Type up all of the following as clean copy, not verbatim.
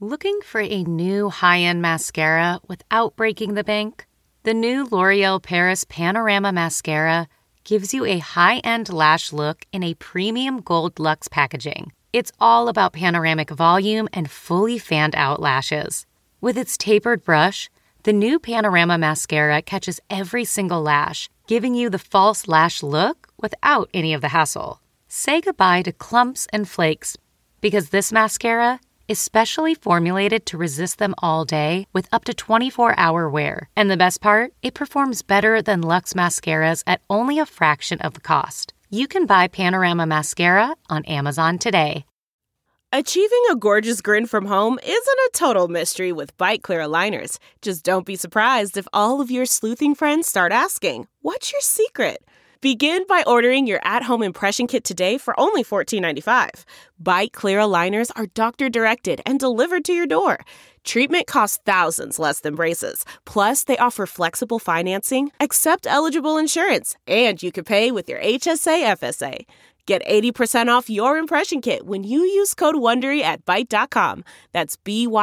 Looking for a new high-end mascara without breaking the bank? The new L'Oreal Paris Panorama Mascara gives you a high-end lash look in a premium gold luxe packaging. It's all about panoramic volume and fully fanned-out lashes. With its tapered brush, the new Panorama Mascara catches every single lash, giving you the false lash look without any of the hassle. Say goodbye to clumps and flakes, because this mascara is specially formulated to resist them all day with up to 24-hour wear. And the best part? It performs better than Luxe mascaras at only a fraction of the cost. You can buy Panorama Mascara on Amazon today. Achieving a gorgeous grin from home isn't a total mystery with Byte Clear aligners. Just don't be surprised if all of your sleuthing friends start asking, "What's your secret?" Begin by ordering your at-home impression kit today for only $14.95. Byte Clear aligners are doctor-directed and delivered to your door. Treatment costs thousands less than braces. Plus, they offer flexible financing, accept eligible insurance, and you can pay with your HSA FSA. Get 80% off your impression kit when you use code WONDERY at Byte.com. That's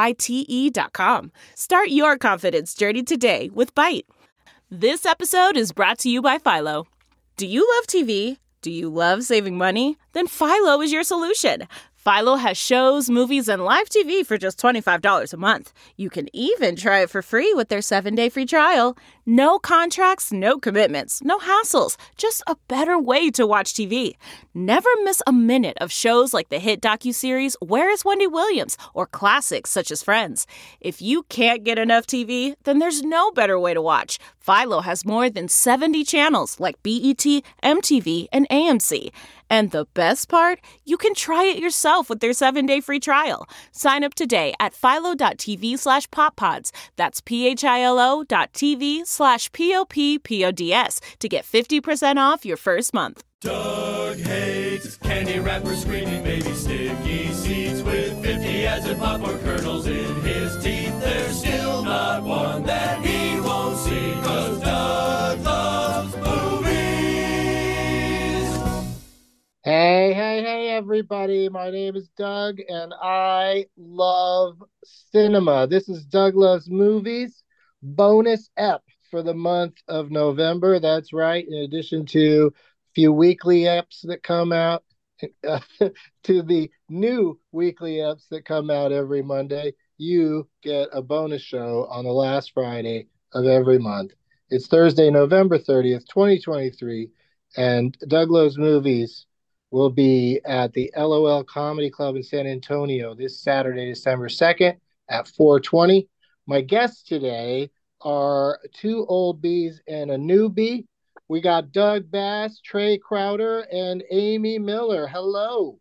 BYTE.com. Start your confidence journey today with Byte. This episode is brought to you by Philo. Do you love TV? Do you love saving money? Then Philo is your solution. Philo has shows, movies, and live TV for just $25 a month. You can even try it for free with their 7-day free trial. No contracts, no commitments, no hassles. Just a better way to watch TV. Never miss a minute of shows like the hit docuseries Where is Wendy Williams? Or classics such as Friends. If you can't get enough TV, then there's no better way to watch. Philo has more than 70 channels like BET, MTV, and AMC. And the best part? You can try it yourself with their 7-day free trial. Sign up today at philo.tv/poppods. That's philo.tv/poppods to get 50% off your first month. Doug hates candy wrappers, screaming baby sticky seeds with 50 as in popcorn kernels in his teeth. There's still not one that he won't see, 'cause Doug loves movies. Hey, everybody. My name is Doug, and I love cinema. This is Doug Loves Movies, bonus ep for the month of November. That's right. In addition to a few weekly eps that come out, to the new weekly eps that come out every Monday, you get a bonus show on the last Friday of every month. It's Thursday, November 30th, 2023, and Doug Loves Movies will be at the LOL Comedy Club in San Antonio this Saturday, December 2nd at 4:20. My guests today are two old bees and a newbie. We got Doug Bass, Trey Crowder, and Amy Miller. Hello.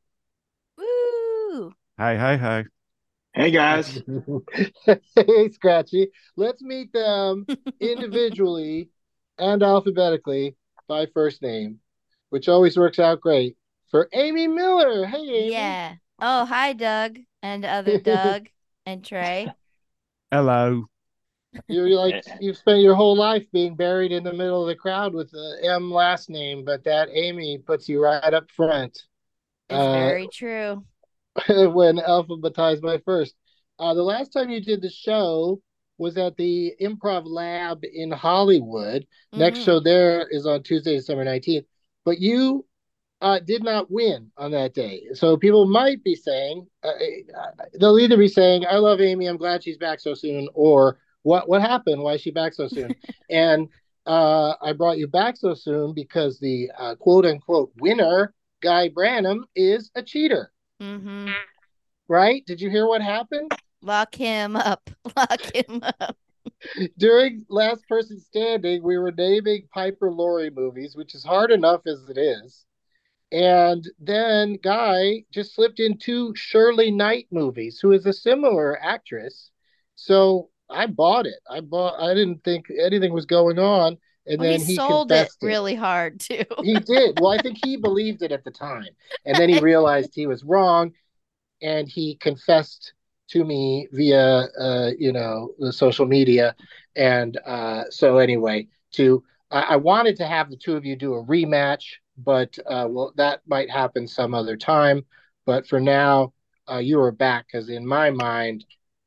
Woo! Hi. Hey, guys. Hey, Scratchy. Let's meet them individually and alphabetically by first name, which always works out great. For Amy Miller. Hey, Amy. Yeah. Oh, hi, Doug and other Doug and Trey. Hello. You've spent your whole life being buried in the middle of the crowd with the M last name, but that Amy puts you right up front. It's very true. When alphabetized by first. The last time you did the show was at the Improv Lab in Hollywood. Next show there is on Tuesday, December 19th. But you did not win on that day. So people might be saying, they'll either be saying, I love Amy, I'm glad she's back so soon, or what happened? Why is she back so soon? And I brought you back so soon because the quote-unquote winner, Guy Branum, is a cheater. Mm-hmm. Right? Did you hear what happened? Lock him up. Lock him up. During Last Person Standing, we were naming Piper Laurie movies, which is hard enough as it is. And then Guy just slipped in two Shirley Knight movies, who is a similar actress. So I bought it. I didn't think anything was going on. And then he sold it confessed really hard, too. He did. Well, I think he believed it at the time. And then he realized he was wrong. And he confessed to me via, the social media. And so anyway, I wanted to have the two of you do a rematch, but that might happen some other time. But for now, you are back because in my mind,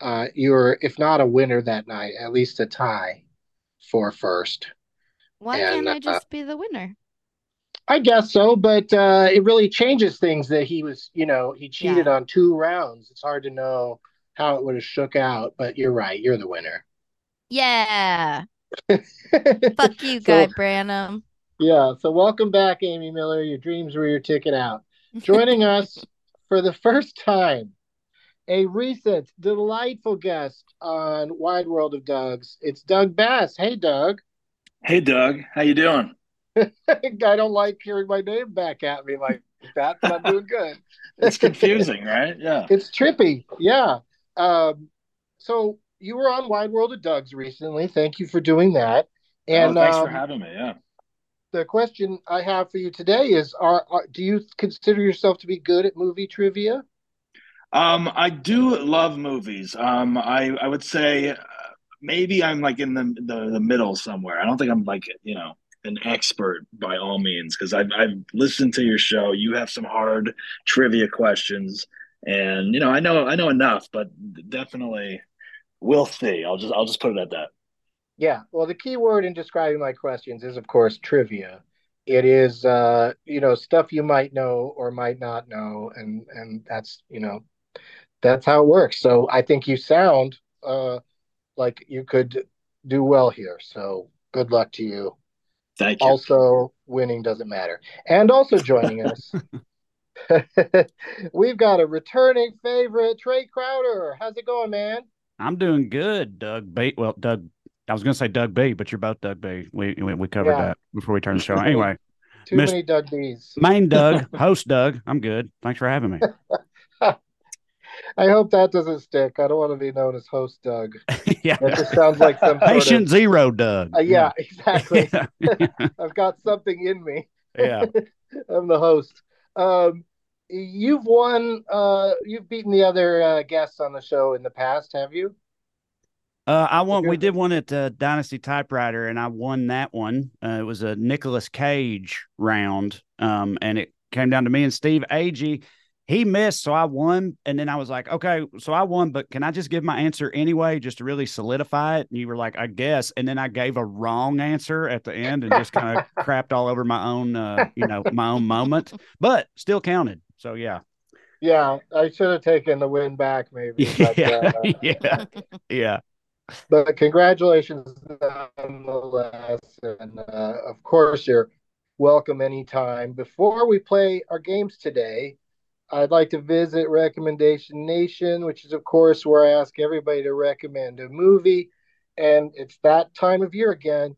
you're, if not a winner that night, at least a tie for first. Why And can't I just be the winner? I guess so, but it really changes things that he was, he cheated Yeah. on 2 rounds. It's hard to know how it would have shook out, but you're right. You're the winner. Yeah. Fuck you, Guy So, Branum. yeah. So, welcome back, Amy Miller. Your dreams were your ticket out. Joining us for the first time, a recent delightful guest on Wide World of Doug's. It's Doug Bass. Hey, Doug. Hey Doug, how you doing? I don't like hearing my name back at me like that, but I'm doing good. It's confusing, right? Yeah. It's trippy. Yeah. So you were on Wide World of Doug's recently. Thank you for doing that. Oh, And thanks for having me. Yeah. the question I have for you today is: do you consider yourself to be good at movie trivia? I do love movies. I would say maybe I'm like in the middle somewhere. I don't think I'm like, an expert by all means because I've listened to your show. You have some hard trivia questions, and I know enough, but definitely we'll see. I'll just put it at that. Yeah. Well, the key word in describing my questions is, of course, trivia. It is, stuff you might know or might not know, and that's how it works. So I think you sound like you could do well here. So good luck to you. Thank you. Also, winning doesn't matter. And also joining us, we've got a returning favorite, Trey Crowder. How's it going, man? I'm doing good, Doug B. Well, Doug, I was going to say Doug B, but you're both Doug B. We covered Yeah. that before we turned the show. Anyway, Too Miss many Doug B's. Main Doug, host Doug, I'm good. Thanks for having me. I hope that doesn't stick. I don't want to be known as host Doug. Yeah. That just sounds like some sort Patient of zero, Doug. yeah, exactly. Yeah. I've got something in me. Yeah. I'm the host. You've won. You've beaten the other guests on the show in the past, have you? We did one at Dynasty Typewriter, and I won that one. It was a Nicolas Cage round, and it came down to me and Steve Agee. He missed, so I won. And then I was like, okay, so I won, but can I just give my answer anyway, just to really solidify it? And you were like, I guess. And then I gave a wrong answer at the end and just kind of crapped all over my own, my own moment, but still counted. So, yeah. Yeah, I should have taken the win back, maybe. But, Yeah. Yeah. Yeah. but congratulations nonetheless. And of course, you're welcome anytime. Before we play our games today, I'd like to visit Recommendation Nation, which is, of course, where I ask everybody to recommend a movie. And it's that time of year again.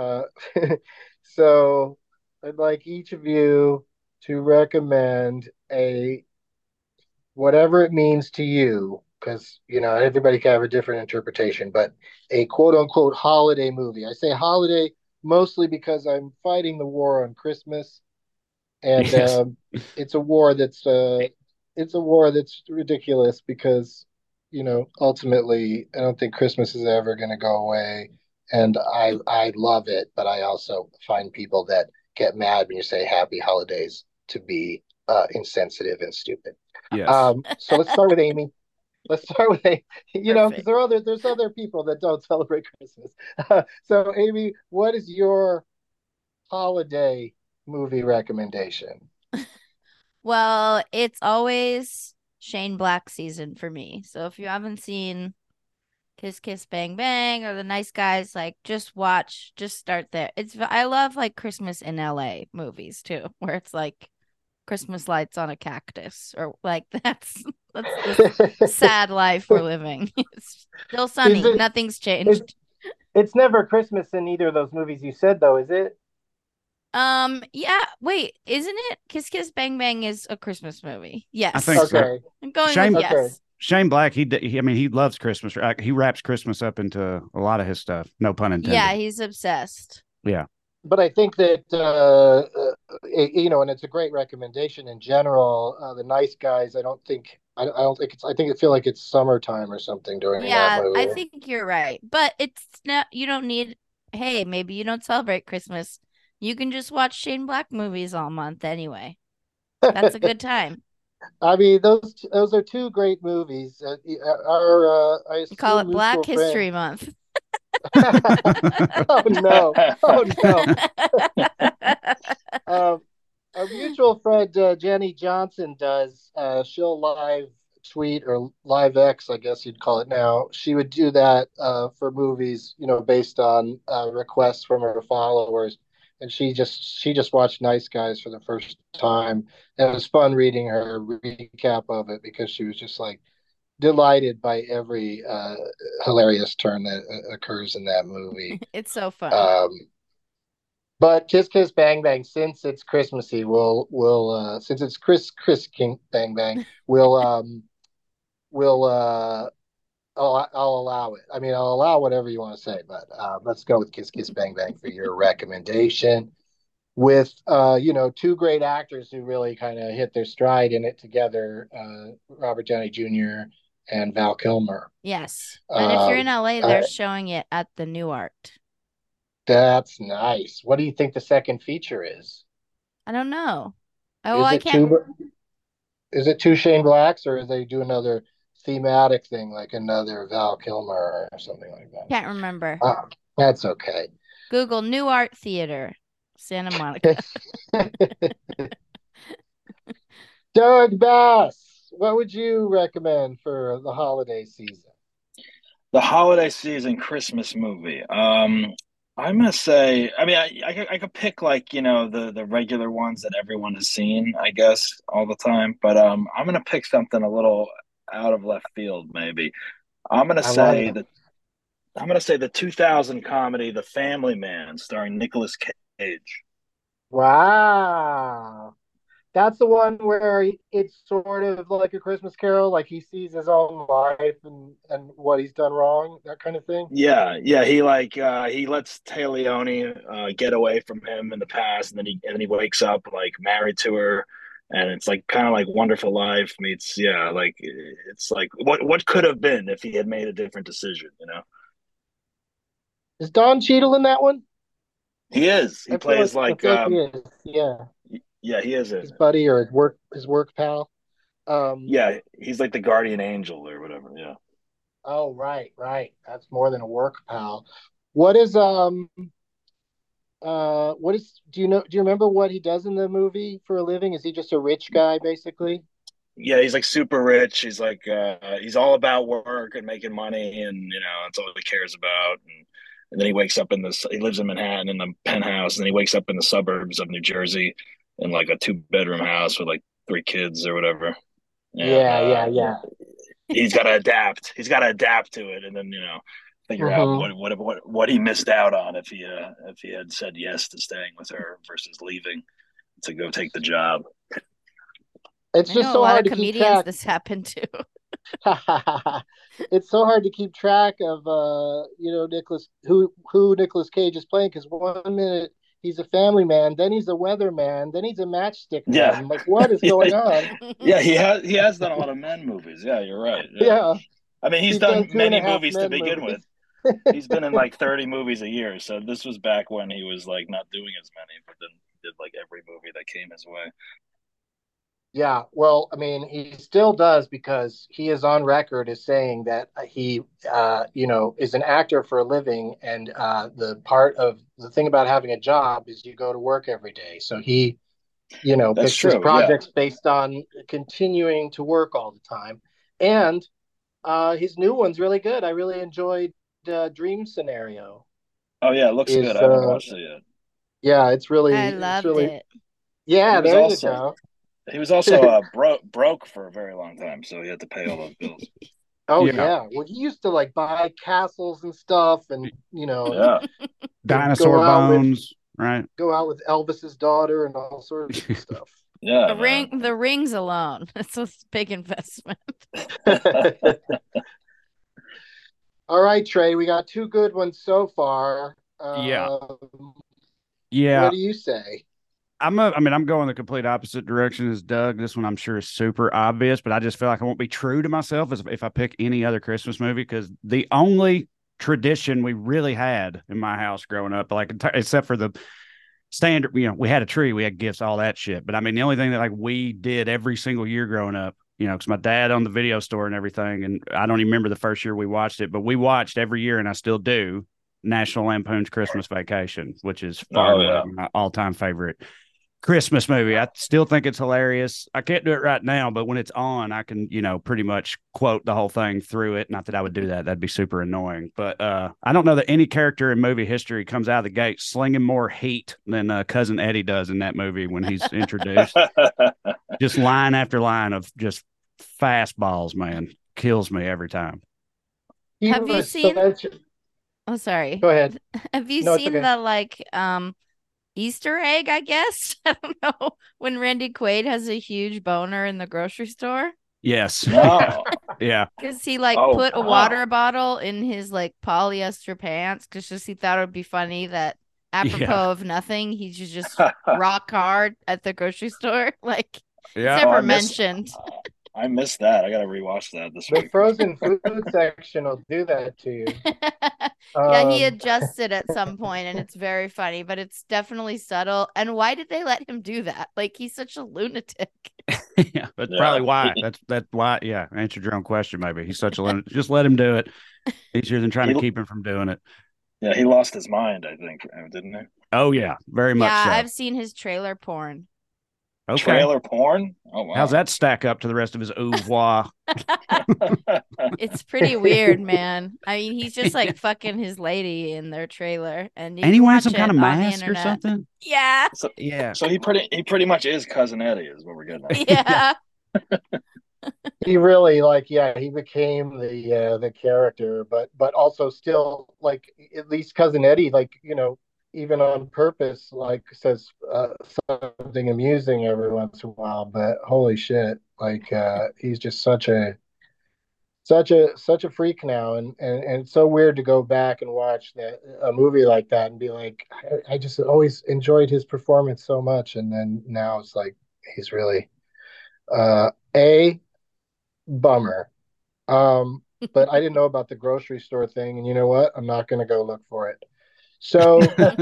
So I'd like each of you to recommend whatever it means to you, because, everybody can have a different interpretation, but a quote unquote holiday movie. I say holiday mostly because I'm fighting the war on Christmas. And Yes. it's a war that's ridiculous because ultimately I don't think Christmas is ever going to go away, and I love it, but I also find people that get mad when you say Happy Holidays to be insensitive and stupid. Yes. So let's start with Amy. Let's start with because Perfect. there's other people that don't celebrate Christmas. So Amy, what is your holiday movie recommendation? Well, it's always Shane Black season for me. So if you haven't seen Kiss Kiss Bang Bang or The Nice Guys, like just start there. I love like Christmas in LA movies too, where it's like Christmas lights on a cactus or like that's the sad life we're living. It's still sunny. Nothing's changed. It's never Christmas in either of those movies you said, though, is it? Yeah, wait, isn't it? Kiss Kiss Bang Bang is a Christmas movie. Yes. I think so. Okay. I'm going Shane- with Okay. yes. Shane Black, he loves Christmas. He wraps Christmas up into a lot of his stuff. No pun intended. Yeah, he's obsessed. Yeah. But I think that and it's a great recommendation in general. The Nice Guys, I don't think I think it feel like it's summertime or something during that Yeah, movie. I think you're right. But it's not, you don't need, hey, maybe you don't celebrate Christmas. You can just watch Shane Black movies all month anyway. That's a good time. I mean, those are two great movies. Our I You call assume it Black mutual friend. History Month. Oh no! Oh no! Um, our mutual friend Jenny Johnson does. She'll live tweet or live X, I guess you'd call it now. She would do that for movies, based on requests from her followers. And she just watched Nice Guys for the first time, and it was fun reading her recap of it because she was just like delighted by every hilarious turn that occurs in that movie. It's so funny. Um, but Kiss Kiss Bang Bang, since it's Christmassy, we'll since it's Chris King Bang Bang, we'll I'll allow it. I mean, I'll allow whatever you want to say, but let's go with Kiss Kiss Bang Bang for your recommendation. With two great actors who really kind of hit their stride in it together, Robert Downey Jr. and Val Kilmer. Yes. And if you're in LA, they're Uh, showing it at the New Art. that's nice. What do you think the second feature is? I don't know. Oh, Is I it can't. two Shane Blacks, or do they do another thematic thing like another Val Kilmer or something like that? Can't remember. That's okay. Google New Art Theater, Santa Monica. Doug Bass, what would you recommend for the holiday season? The holiday season Christmas movie. I'm gonna say, I mean, I could pick like, the regular ones that everyone has seen, I guess, all the time. But I'm gonna pick something a little out of left field, maybe. I'm gonna I love say it. the I'm gonna say the 2000 comedy The Family Man, starring Nicolas Cage. Wow. That's the one where it's sort of like a Christmas Carol, like he sees his own life and what he's done wrong, that kind of thing. Yeah, yeah. He lets Tay Leone get away from him in the past, and then he wakes up like married to her, and it's like kind of like Wonderful Life meets, yeah, like it's like what could have been if he had made a different decision, you know? Is Don Cheadle in that one? He is. He I feel like plays I like feel like he is. Yeah, yeah, he is in his it. buddy or his work pal. Um. Yeah, he's like the guardian angel or whatever. Yeah. Oh, right, right. That's more than a work pal. What is what is do you remember what he does in the movie for a living? Is he just a rich guy basically? Yeah, he's like super rich. He's all about work and making money, and that's all he cares about. And then he wakes up he lives in Manhattan in the penthouse, and then he wakes up in the suburbs of New Jersey in like a two-bedroom house with like three kids or whatever. And Yeah, yeah, yeah. he's got to adapt. He's got to adapt to it, and then figure out Hmm. what he missed out on if he had said yes to staying with her versus leaving to go take the job. It's I just know a so lot of hard to keep comedians track. this happened to. It's so hard to keep track of who Nicolas Cage is playing because one minute he's a family man, then he's a weatherman, then he's a matchstick Yeah, man. Like, what is going on? yeah. He has done a lot of men movies. Yeah, you're right. Yeah, Yeah, I mean he's he's done done two and a many half movies to men begin with. movies. He's been in like 30 movies a year, so this was back when he was like not doing as many, but then he did like every movie that came his way. Yeah, well, I mean, he still does because he is on record as saying that he, is an actor for a living, and the part of the thing about having a job is you go to work every day. So he, That's picks his true. Yeah. projects based on continuing to work all the time, and his new one's really good. I really enjoyed Dream Scenario. Oh yeah, it looks good. Is I haven't watched it yet. Yeah, I it's loved really, it. He yeah. was There you also go. he was also broke for a very long time, so he had to pay all those bills. Oh Yeah. yeah. Well, he used to like buy castles and stuff, and Yeah. Dinosaur go out with bones, right? Elvis's daughter and all sorts of stuff. Yeah, The rings alone. That's a big investment. man. All right, Trey, we got two good ones so far. Yeah. What Yeah. do you say? I'm going the complete opposite direction as Doug. This one I'm sure is super obvious, but I just feel like I won't be true to myself as if I pick any other Christmas movie because the only tradition we really had in my house growing up, like except for the standard, we had a tree, we had gifts, all that shit. But I mean, the only thing that like we did every single year growing up, because my dad owned the video store and everything, and I don't even remember the first year we watched it, but we watched every year, and I still do, National Lampoon's Christmas Vacation, which is far my all-time favorite Christmas movie. I still think it's hilarious. I can't do it right now, but when it's on, I can, pretty much quote the whole thing through it. Not that I would do that. That'd be super annoying. But I don't know that any character in movie history comes out of the gate slinging more heat than Cousin Eddie does in that movie when he's introduced. Just line after line of just fastballs, man. Kills me every time. Have you seen... Oh, sorry. Go ahead. Have you seen the Easter egg, I guess? I don't know. When Randy Quaid has a huge boner in the grocery store. Yes. Oh. Yeah. Because he put a water bottle in his polyester pants because he thought it would be funny that apropos of nothing, he should just rock hard at the grocery store. It's never mentioned. I missed that. I got to rewatch that this week. The frozen food section will do that to you. Yeah, he adjusts it at some point, and it's very funny, but it's definitely subtle. And why did they let him do that? He's such a lunatic. Yeah, that's probably why. That's why. Yeah, answered your own question. Maybe he's such a lunatic. Just let him do it. Easier than trying to keep him from doing it. Yeah, he lost his mind, I think, didn't he? Oh yeah, very much. Yeah, so. I've seen his trailer porn. Okay. Trailer porn? Oh, wow. How's that stack up to the rest of his oeuvre? It's pretty weird, man. I mean, he's just fucking his lady in their trailer, and he wearing some kind of mask or something. Yeah. So he pretty much is Cousin Eddie, is what we're getting at. Yeah. He really he became the character, but also still at least Cousin Eddie even on purpose, says something amusing every once in a while. But holy shit, he's just such a freak now, and it's so weird to go back and watch a movie like that and be like, I just always enjoyed his performance so much, and then now it's he's really a bummer. But I didn't know about the grocery store thing, and you know what? I'm not going to go look for it. So that's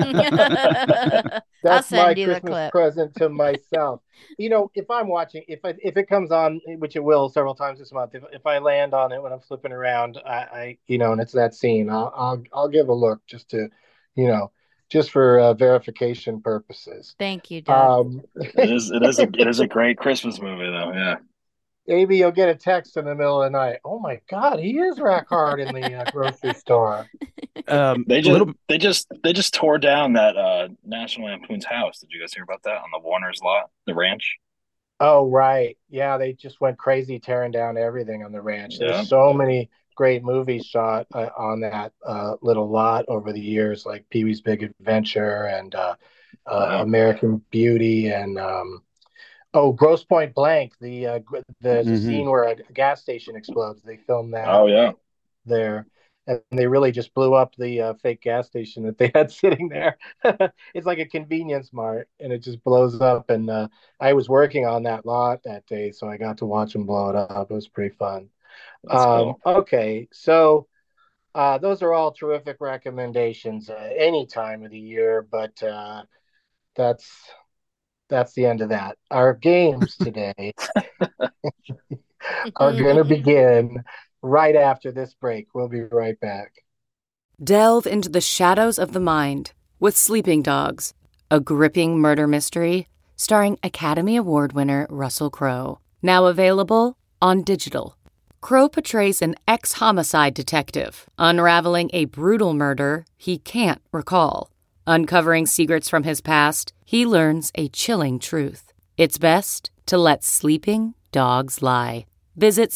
my Christmas present to myself. If I'm watching, if it comes on, which it will several times this month, if I land on it when I'm flipping around, I and it's that scene, I'll give a look just to, just for verification purposes. Thank you, Doug. It is a great Christmas movie, though. Yeah. Maybe you'll get a text in the middle of the night. Oh my God, he is rock hard in the grocery store. They just tore down that National Lampoon's house. Did you guys hear about that on the Warner's lot, the ranch? Oh right, yeah. They just went crazy tearing down everything on the ranch. Yeah. There's so many great movies shot on that little lot over the years, like Pee-wee's Big Adventure and American Beauty and. Gross Point Blank, the scene where a gas station explodes. They filmed that. Oh yeah, there, and they really just blew up the fake gas station that they had sitting there. It's like a convenience mart, and it just blows up. And I was working on that lot that day, so I got to watch them blow it up. It was pretty fun. Cool. Okay, so those are all terrific recommendations any time of the year, but that's the end of that. Our games today are going to begin right after this break. We'll be right back. Delve into the shadows of the mind with Sleeping Dogs, a gripping murder mystery starring Academy Award winner Russell Crowe. Now available on digital. Crowe portrays an ex-homicide detective unraveling a brutal murder he can't recall. Uncovering secrets from his past, he learns a chilling truth. It's best to let sleeping dogs lie. Visit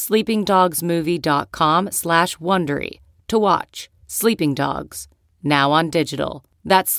sleepingdogsmovie.com/Wondery to watch Sleeping Dogs, now on digital. That's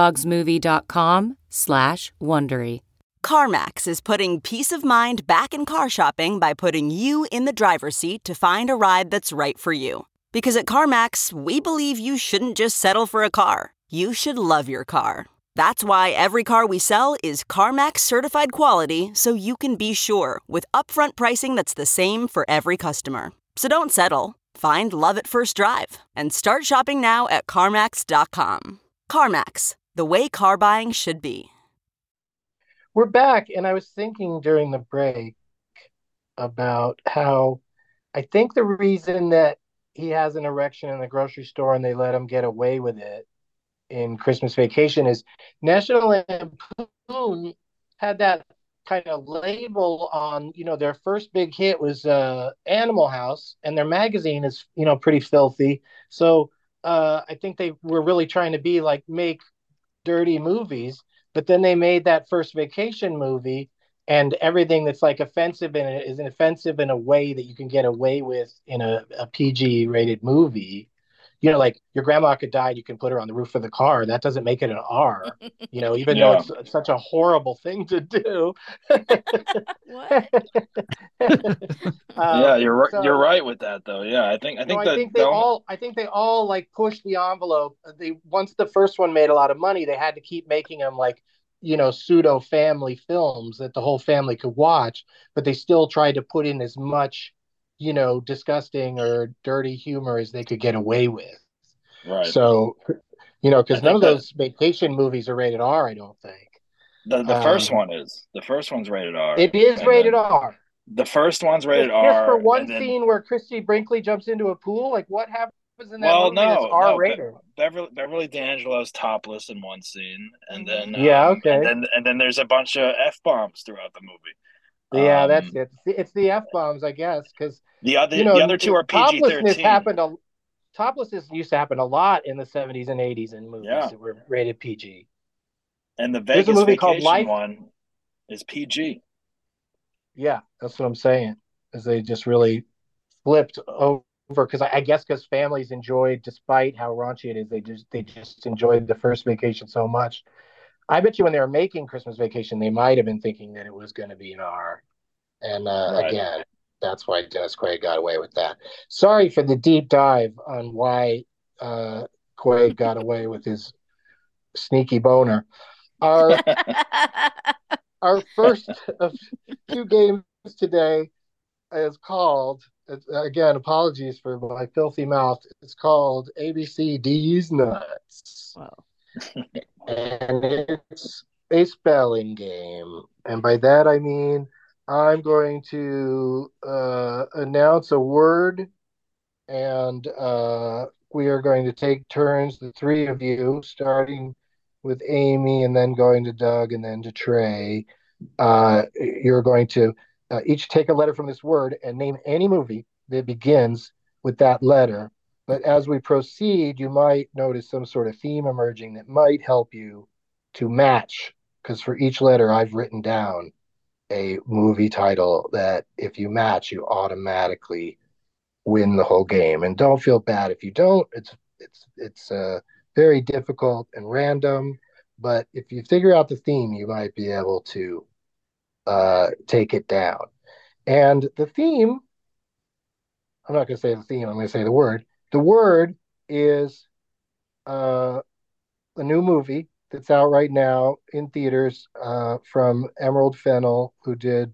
sleepingdogsmovie.com/Wondery. CarMax is putting peace of mind back in car shopping by putting you in the driver's seat to find a ride that's right for you. Because at CarMax, we believe you shouldn't just settle for a car. You should love your car. That's why every car we sell is CarMax certified quality, so you can be sure with upfront pricing that's the same for every customer. So don't settle. Find love at first drive and start shopping now at CarMax.com. CarMax, the way car buying should be. We're back, and I was thinking during the break about how I think the reason that he has an erection in the grocery store and they let him get away with it in Christmas Vacation is National Lampoon had that kind of label on, their first big hit was Animal House, and their magazine is, pretty filthy. So I think they were really trying to be like make dirty movies, but then they made that first Vacation movie, and everything that's like offensive in it is offensive in a way that you can get away with in a PG rated movie. Like your grandma could die, you can put her on the roof of the car. That doesn't make it an R, even though it's such a horrible thing to do. What? Yeah, you're right with that though. Yeah, I think they all like pushed the envelope. Once the first one made a lot of money, they had to keep making them like, pseudo family films that the whole family could watch, but they still tried to put in as much disgusting or dirty humor as they could get away with. Right. So, because none of those Vacation movies are rated R, I don't think. The first one is. The first one's rated R. It is rated R. The first one's rated Just R. for one scene where Christy Brinkley jumps into a pool, like what happens in that movie that's R rated? Beverly D'Angelo's topless in one scene, and then okay, and then there's a bunch of F-bombs throughout the movie. Yeah, that's it. It's the F-bombs, I guess, because the other two are PG-13. Toplessness used to happen a lot in the 70s and 80s in movies that were rated PG. And the Vegas movie Vacation called Life one is PG. Yeah, that's what I'm saying. Is they just really flipped over because I guess because families enjoyed, despite how raunchy it is, they just enjoyed the first Vacation so much. I bet you when they were making Christmas Vacation, they might have been thinking that it was going to be an R. And again, that's why Dennis Quaid got away with that. Sorry for the deep dive on why Quaid got away with his sneaky boner. Our first of two games today is called, again, apologies for my filthy mouth. It's called ABCD's Nuts. Wow. And it's a spelling game. And by that I mean I'm going to announce a word, and we are going to take turns, the three of you, starting with Amy and then going to Doug and then to Trey. You're going to each take a letter from this word and name any movie that begins with that letter. But as we proceed, you might notice some sort of theme emerging that might help you to match, because for each letter I've written down a movie title that if you match, you automatically win the whole game. And don't feel bad if you don't. It's very difficult and random, but if you figure out the theme, you might be able to take it down. And the theme, I'm not going to say the theme, I'm going to say the word. The word is a new movie that's out right now in theaters from Emerald Fennell, who did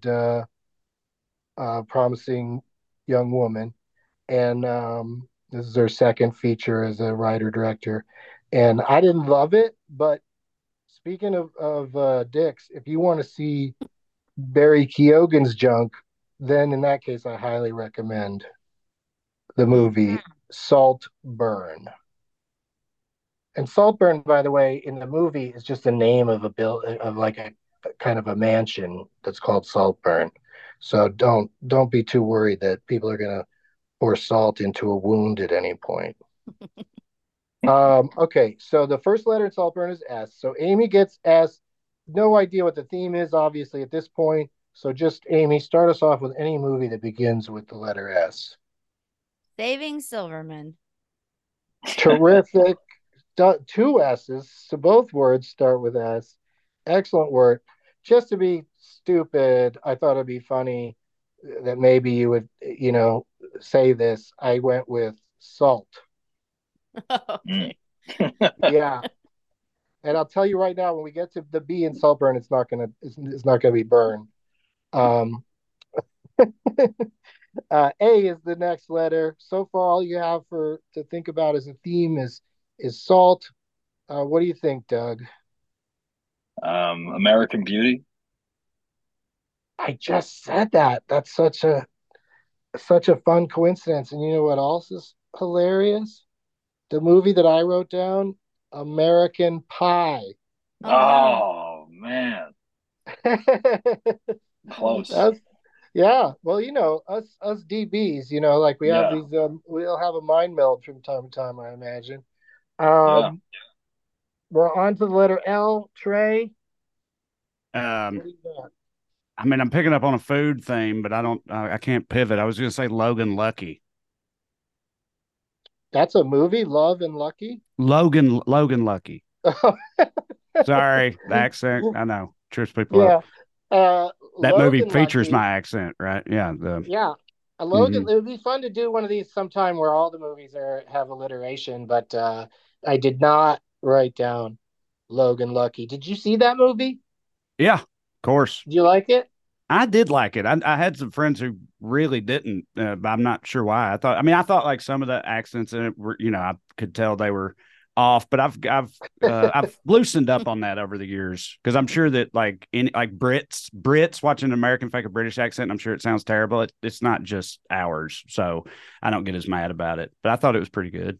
Promising Young Woman. And this is her second feature as a writer-director. And I didn't love it, but speaking of dicks, if you want to see Barry Keoghan's junk, then in that case, I highly recommend the movie Saltburn. And Saltburn, by the way, in the movie is just the name of a kind of a mansion that's called Saltburn. So don't be too worried that people are going to pour salt into a wound at any point. Okay, so the first letter in Saltburn is S. So Amy gets S. No idea what the theme is, obviously, at this point. So just, Amy, start us off with any movie that begins with the letter S. Saving Silverman. Terrific. Two S's, so both words start with S. Excellent word. Just to be stupid, I thought it'd be funny that maybe you would, say this. I went with salt. Okay. Yeah. And I'll tell you right now, when we get to the B in Saltburn, it's not gonna be burn. A is the next letter. So far, all you have to think about as a theme is salt. What do you think, Doug? American Beauty. I just said that. That's such a fun coincidence. And you know what else is hilarious? The movie that I wrote down, American Pie. Oh no. Oh man, close. That's yeah. Well, us DBs, like we have Yeah, these we'll have a mind meld from time to time, I imagine. yeah. Um we're on to the letter L, Trey. Um, What do you got? I mean, I'm picking up on a food theme, but I can't pivot. I was going to say Logan Lucky. That's a movie, Love and Lucky. Logan Lucky. Sorry, the accent. I know trips people up. Yeah. Uh That movie Logan features Lucky. my accent, right? Yeah. Yeah. Mhm. Logan, it would be fun to do one of these sometime where all the movies have alliteration, but I did not write down Logan Lucky. Did you see that movie? Yeah, of course. Did you like it? I did like it. I had some friends who really didn't, but I'm not sure why. I thought like some of the accents in it were, I could tell they were off, but I've loosened up on that over the years because I'm sure that like Brits watching an American fake a British accent, I'm sure it sounds terrible. It's not just ours, so I don't get as mad about it. But I thought it was pretty good.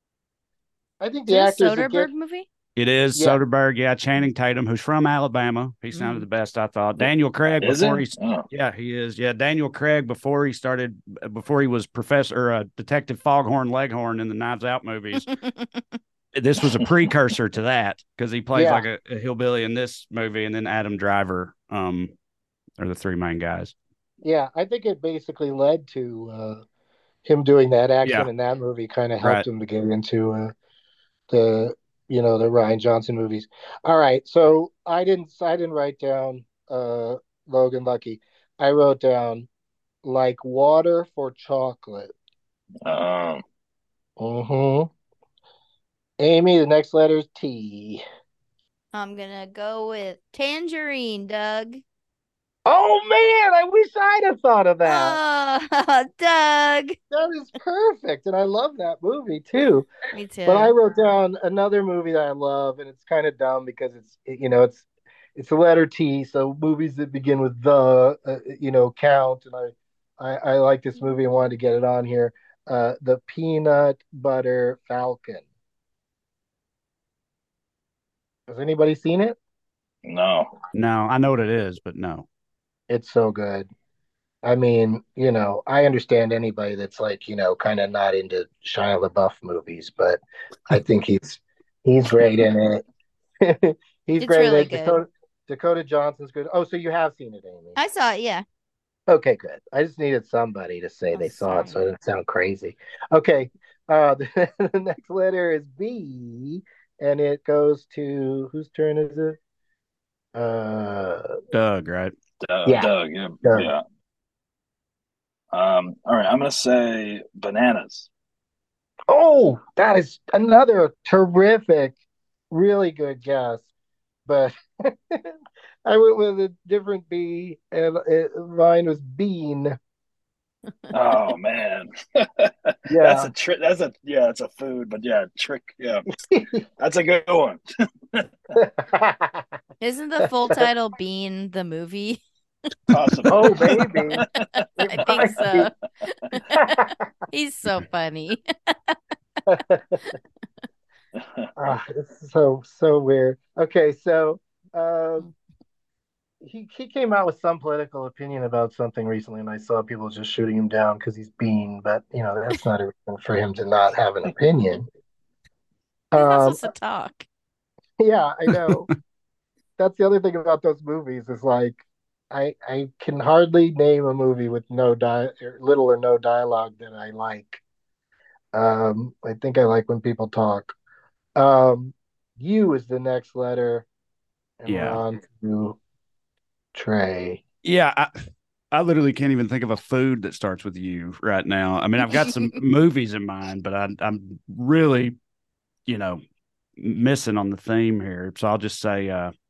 I think Is the it a actors that get Soderbergh movie? It is yeah. Soderbergh, yeah. Channing Tatum, who's from Alabama. He sounded the best, I thought. Daniel Craig Is it? Oh, yeah, he is. Yeah, Daniel Craig before he was Professor Detective Foghorn Leghorn in the Knives Out movies. This was a precursor to that because he plays Yeah. like a hillbilly in this movie, and then Adam Driver are the three main guys. Yeah, I think it basically led to him doing that Yeah, accent in that movie kind of helped right. him to get into the the Ryan Johnson movies. All right, so I didn't write down Logan Lucky. I wrote down like water for chocolate. um, Mm-hmm. Amy, the next letter is T. I'm gonna go with Tangerine, Doug. Oh man, I wish I'd have thought of that. Oh, Doug. That is perfect, and I love that movie too. Me But I too. wrote down another movie that I love, and it's kind of dumb because it's the letter T, so movies that begin with the count, and I like this movie and wanted to get it on here. The Peanut Butter Falcon. Has anybody seen it? no. No, I know what it is, but no. It's so good. I mean, I understand anybody that's like, kind of not into Shia LaBeouf movies, but I think he's great in it. He's It's great in really it. good. Dakota Johnson's good. Oh, so you have seen it, Amy? I saw it, yeah. Okay, good. I just needed somebody to say Oh, they saw it, so sorry. it didn't sound crazy. Okay, the next letter is B, and it goes to whose turn is it? Doug, right? Yeah, Doug. Yeah, Doug. yeah. All right. I'm gonna say bananas. Oh, that is another terrific, really good guess. But I went with a different B, and mine was bean. Oh man, that's Yeah. a trick. That's a food, but yeah, trick. Yeah, that's a good one. Isn't the full title Bean the movie? Possibly. Oh, maybe. It I think might so. be. He's so funny. It's so weird. Okay, so um, he came out with some political opinion about something recently, and I saw people just shooting him down because he's bean, but that's not a reason for him to not have an opinion. He's not Um, supposed to talk. yeah, I know. That's the other thing about those movies is like I can hardly name a movie with little or no dialogue that I like. I think I like when people talk. Um, U is the next letter, and we're Yeah. on to Trey. Yeah, I literally can't even think of a food that starts with you right now. I mean, I've got some movies in mind, but I'm really, missing on the theme here. So I'll just say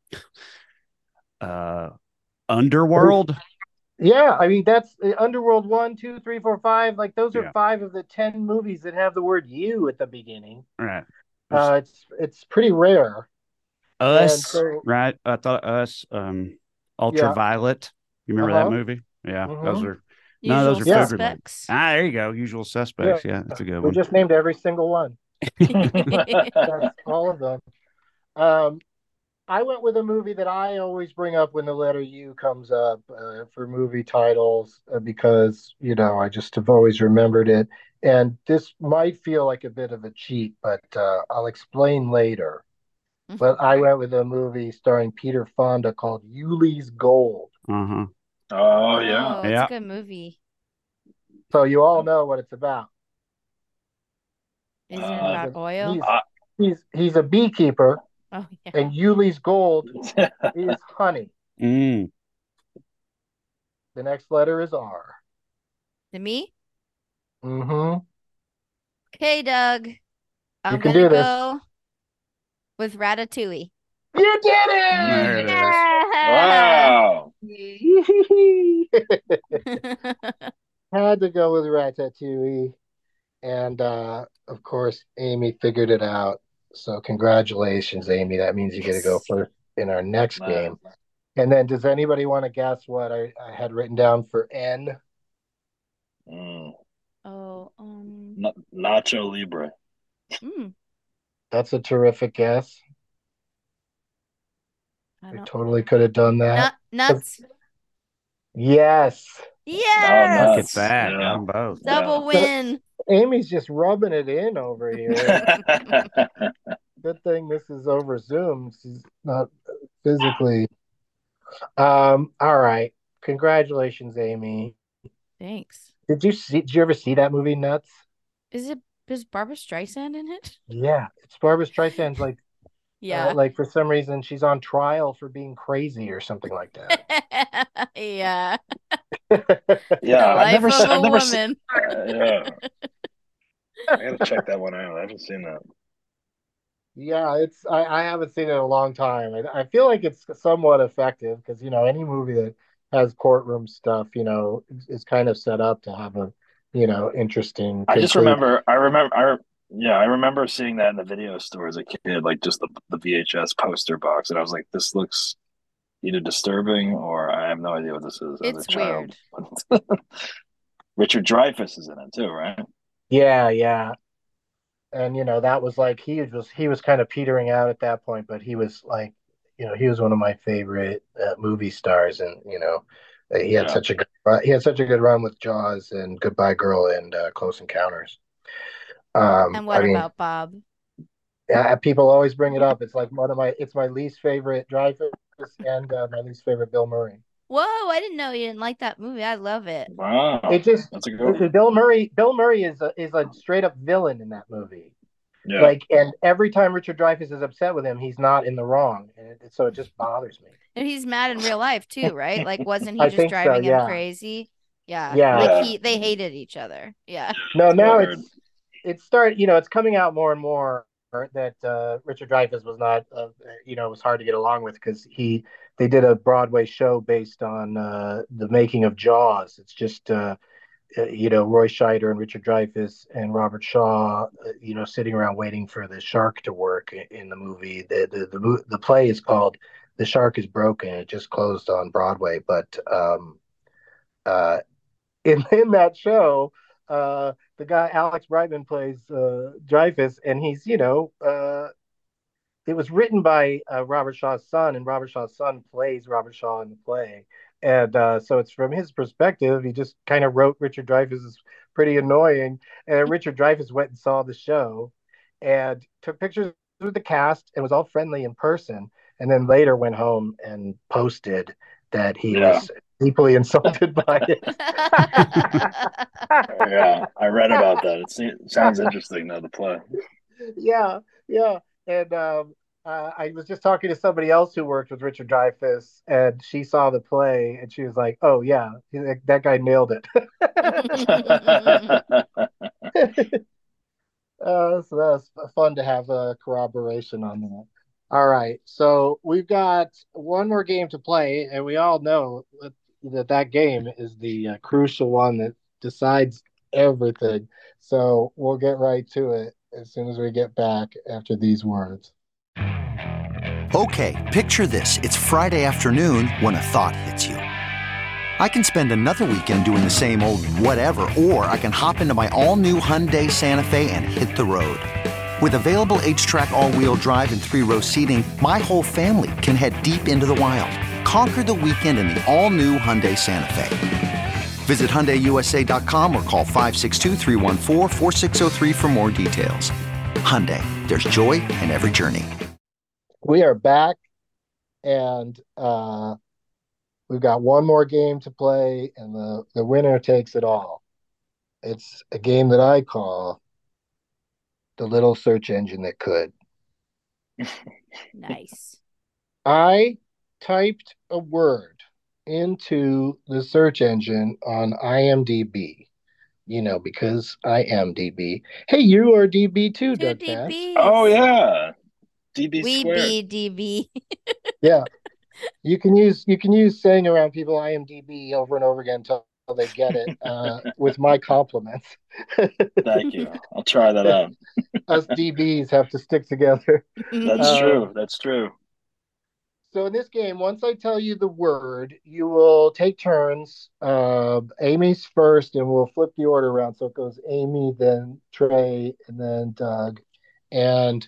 Underworld. Yeah, I mean that's Underworld 1, 2, 3, 4, 5. Like those are Yeah. 5 of the 10 movies that have the word "you" at the beginning. Right. It's pretty rare. And Us, so right? I thought Us, yeah, Ultraviolet. You remember that uh-huh. movie? Yeah, those hmm are no, those Usual are Yeah, food related. Suspects. There you go. Usual yeah. Suspects. Yeah, that's a good We one. just named every single one. That's all of them. Um, I went with a movie that I always bring up when the letter U comes up for movie titles because, I just have always remembered it. And this might feel like a bit of a cheat, but I'll explain later. But I went with a movie starring Peter Fonda called Yuli's Gold. Uh-huh. Oh yeah. Oh, it's a Yeah. good movie. So you all know what it's about. Is it Uh, He's about a oil? he's he's a beekeeper, Oh yeah. and Yuli's Gold is honey. Mm. The next letter is R. To me? Mm-hmm. Okay, Doug. You I'm can gonna do this. go with Ratatouille. You did There it is. wow. it! Had to go with Ratatouille. And of course, Amy figured it out. So congratulations, Amy. That means you get to go Yes. first in our next Nice. game. And then does anybody want to guess what I had written down for N? Mm. Oh, Nacho Libre. mm, That's a terrific guess. I I don't. totally could have done that. Nuts. Yes. Oh, Look at Yes. nuts. that. Got Yeah. them both. Double So win. Amy's just rubbing it in over here. Yeah. Good thing this is over Zoom. She's not physically. All right. Congratulations, Amy. Thanks. Did you ever see that movie Nuts? Is Barbara Streisand in it? Yeah. It's Barbara Streisand's Yeah. like for some reason she's on trial for being crazy or something like that. Yeah. Yeah. The life of a I've never seen. woman. Yeah. I gotta check that one out. I haven't seen that. Yeah, I haven't seen it in a long time. I feel like it's somewhat effective because any movie that has courtroom stuff, is kind of set up to have a interesting I just conclusion. remember. I remember seeing that in the video store as a kid, like just the VHS poster box, and I was like, "This looks either disturbing or I have no idea what this is." As a It's child, weird. Richard Dreyfuss is in it too, right? Yeah, yeah. And that was like he was kind of petering out at that point, but he was like, he was one of my favorite movie stars, and he had Yeah. such a good run with Jaws and Goodbye Girl and Close Encounters. And what I mean, about Bob? people always bring it up. It's like it's my least favorite Dreyfuss and my least favorite Bill Murray. Whoa, I didn't know you didn't like that movie. I love it. Wow, It just that's a good one. Bill Murray is a straight up villain in that movie. Yeah. Like, and every time Richard Dreyfuss is upset with him, he's not in the wrong, and so it just bothers me. And he's mad in real life too, right? Like, wasn't he I just think so, driving him yeah. crazy? Yeah. Yeah. Like they hated each other. Yeah. No, now I heard. it's it's coming out more and more that Richard Dreyfuss was not, it was hard to get along with because they did a Broadway show based on the making of Jaws. It's just Roy Scheider and Richard Dreyfuss and Robert Shaw, sitting around waiting for the shark to work in the movie. The play is called The Shark is Broken. It just closed on Broadway, but uh, in that show, the guy Alex Brightman plays Dreyfuss, and he's it was written by Robert Shaw's son, and Robert Shaw's son plays Robert Shaw in the play. And so it's from his perspective. He just kind of wrote Richard Dreyfuss is pretty annoying. And Richard Dreyfuss went and saw the show and took pictures with the cast and was all friendly in person. And then later went home and posted that he was deeply insulted by it. Yeah, I read about that. It sounds interesting, though, the play. Yeah, yeah. And I was just talking to somebody else who worked with Richard Dreyfuss, and she saw the play, and she was like, "Oh yeah, that guy nailed it." So that was fun to have a corroboration on that. All right, so we've got one more game to play, and we all know that game is the crucial one that decides everything. So we'll get right to it. as soon as we get back after these words. Okay, picture this. It's Friday afternoon when a thought hits you. I can spend another weekend doing the same old whatever, or I can hop into my all-new Hyundai Santa Fe and hit the road. With available H-Track all-wheel drive and 3-row seating, my whole family can head deep into the wild. Conquer the weekend in the all-new Hyundai Santa Fe. Visit HyundaiUSA.com or call 562-314-4603 for more details. Hyundai, there's joy in every journey. We are back, and we've got one more game to play, and the winner takes it all. It's a game that I call the little search engine that could. Nice. I typed a word into the search engine on IMDb, because I am DB. Hey, you are DB too, Two Doug Cass. DBs. Oh yeah, DB We squared. be DB. Yeah. You can use saying around people IMDb over and over again until they get it, with my compliments. Thank you. I'll try that out. Us DBs have to stick together. That's true. That's true. So in this game, once I tell you the word, you will take turns. Amy's first, and we'll flip the order around. So it goes Amy, then Trey, and then Doug. And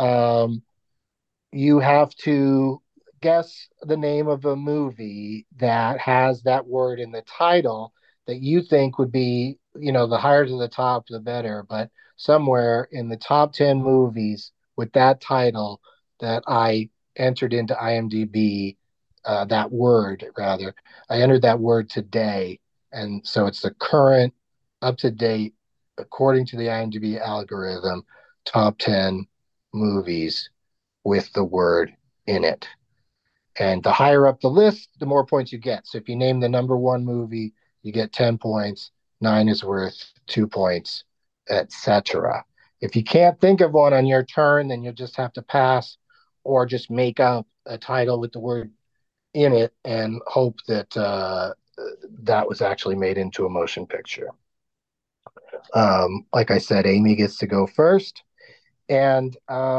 you have to guess the name of a movie that has that word in the title that you think would be, the higher to the top, the better. But somewhere in the top 10 movies with that title that I entered into IMDb, that word, rather. I entered that word today. And so it's the current, up to date, according to the IMDb algorithm, top 10 movies with the word in it. And the higher up the list, the more points you get. So if you name the number one movie, you get 10 points. 9 is worth 2 points, etc. If you can't think of one on your turn, then you'll just have to pass or just make up a title with the word in it and hope that that was actually made into a motion picture. Like I said, Amy gets to go first. And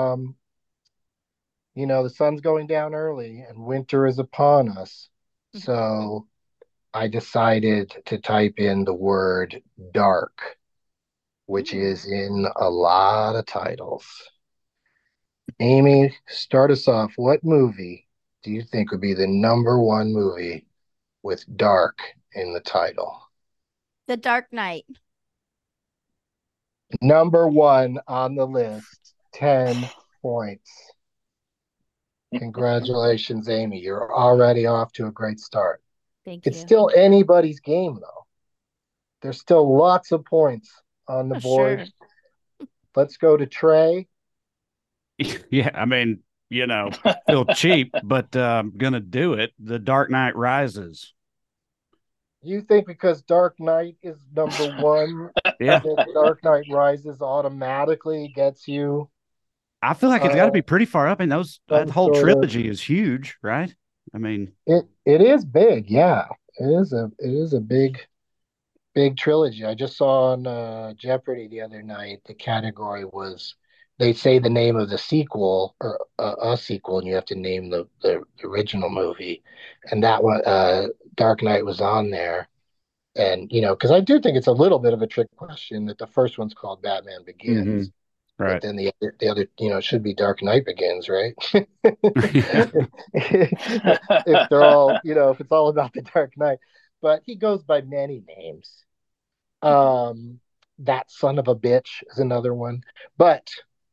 the sun's going down early and winter is upon us. So I decided to type in the word dark, which is in a lot of titles. Amy, start us off. What movie do you think would be the number one movie with dark in the title? The Dark Knight. Number one on the list, 10 points. Congratulations, Amy. You're already off to a great start. Thank you. It's still anybody's game, though. There's still lots of points on the board. Sure. Let's go to Trey. Yeah, I mean, feel cheap, but I'm going to do it. The Dark Knight Rises. You think because Dark Knight is number one, Yeah. that Dark Knight Rises automatically gets you? I feel like it's got to be pretty far up. And that whole sort trilogy is huge, right? I mean, it is big. Yeah, it is a big trilogy. I just saw on Jeopardy the other night. The category was they say the name of the sequel or a sequel, and you have to name the original movie. And that one, Dark Knight, was on there. And because I do think it's a little bit of a trick question that the first one's called Batman Begins. right. But then the other, it should be Dark Knight Begins, right? If they're all, if it's all about the Dark Knight. But he goes by many names. That Son of a Bitch is another one. But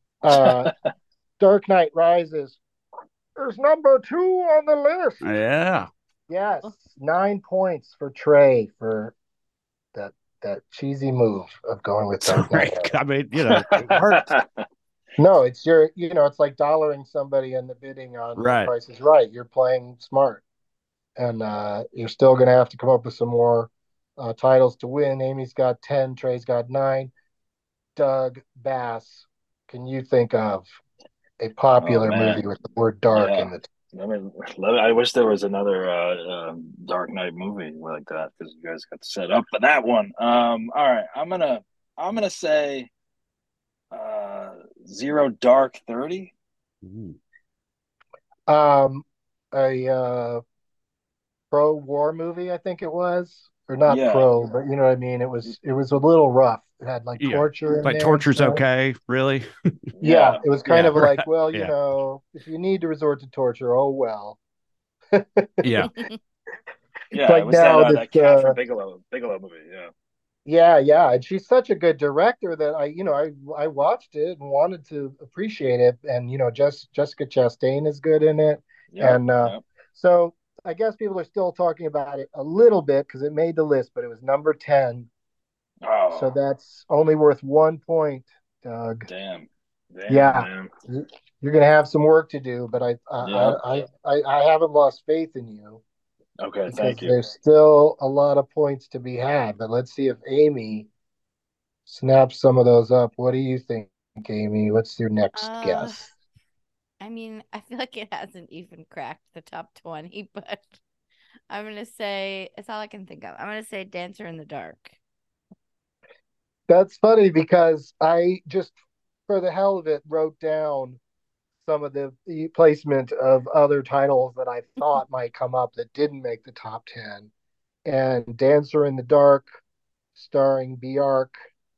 Dark Knight Rises is number 2 on the list. Yeah. Yes, 9 points for Trey for that cheesy move of going with Dark Knight. I mean, it hurts. No, it's it's like dollaring somebody in the bidding on Right. Price is Right. You're playing smart, and you're still going to have to come up with some more titles to win. Amy's got 10, Trey's got 9. Doug Bass, can you think of a popular movie with the word dark in the I wish there was another Dark Knight movie like that because you guys got set up for that one. All right, I'm gonna say Zero Dark 30. A pro-war movie, I think it was, or not Yeah. pro, but you know what I mean. It was a little rough. It had like torture in like there. Torture's okay, really? Yeah, it was kind of like, right. well, you know, if you need to resort to torture, oh well. Yeah. Yeah, like it was now that cat from Bigelow movie. Yeah, and she's such a good director that I watched it and wanted to appreciate it, and Jessica Chastain is good in it, and so I guess people are still talking about it a little bit because it made the list, but it was number 10, so that's only worth 1 point, Doug. Damn, yeah, man. You're gonna have some work to do, but I haven't lost faith in you. Okay, because thank you. There's still a lot of points to be had, but let's see if Amy snaps some of those up. What do you think, Amy? What's your next guess? I mean, I feel like it hasn't even cracked the top 20, but I'm going to say, it's all I can think of. I'm going to say Dancer in the Dark. That's funny because I just, for the hell of it, wrote down some of the placement of other titles that I thought might come up that didn't make the top 10. And Dancer in the Dark, starring Bjork,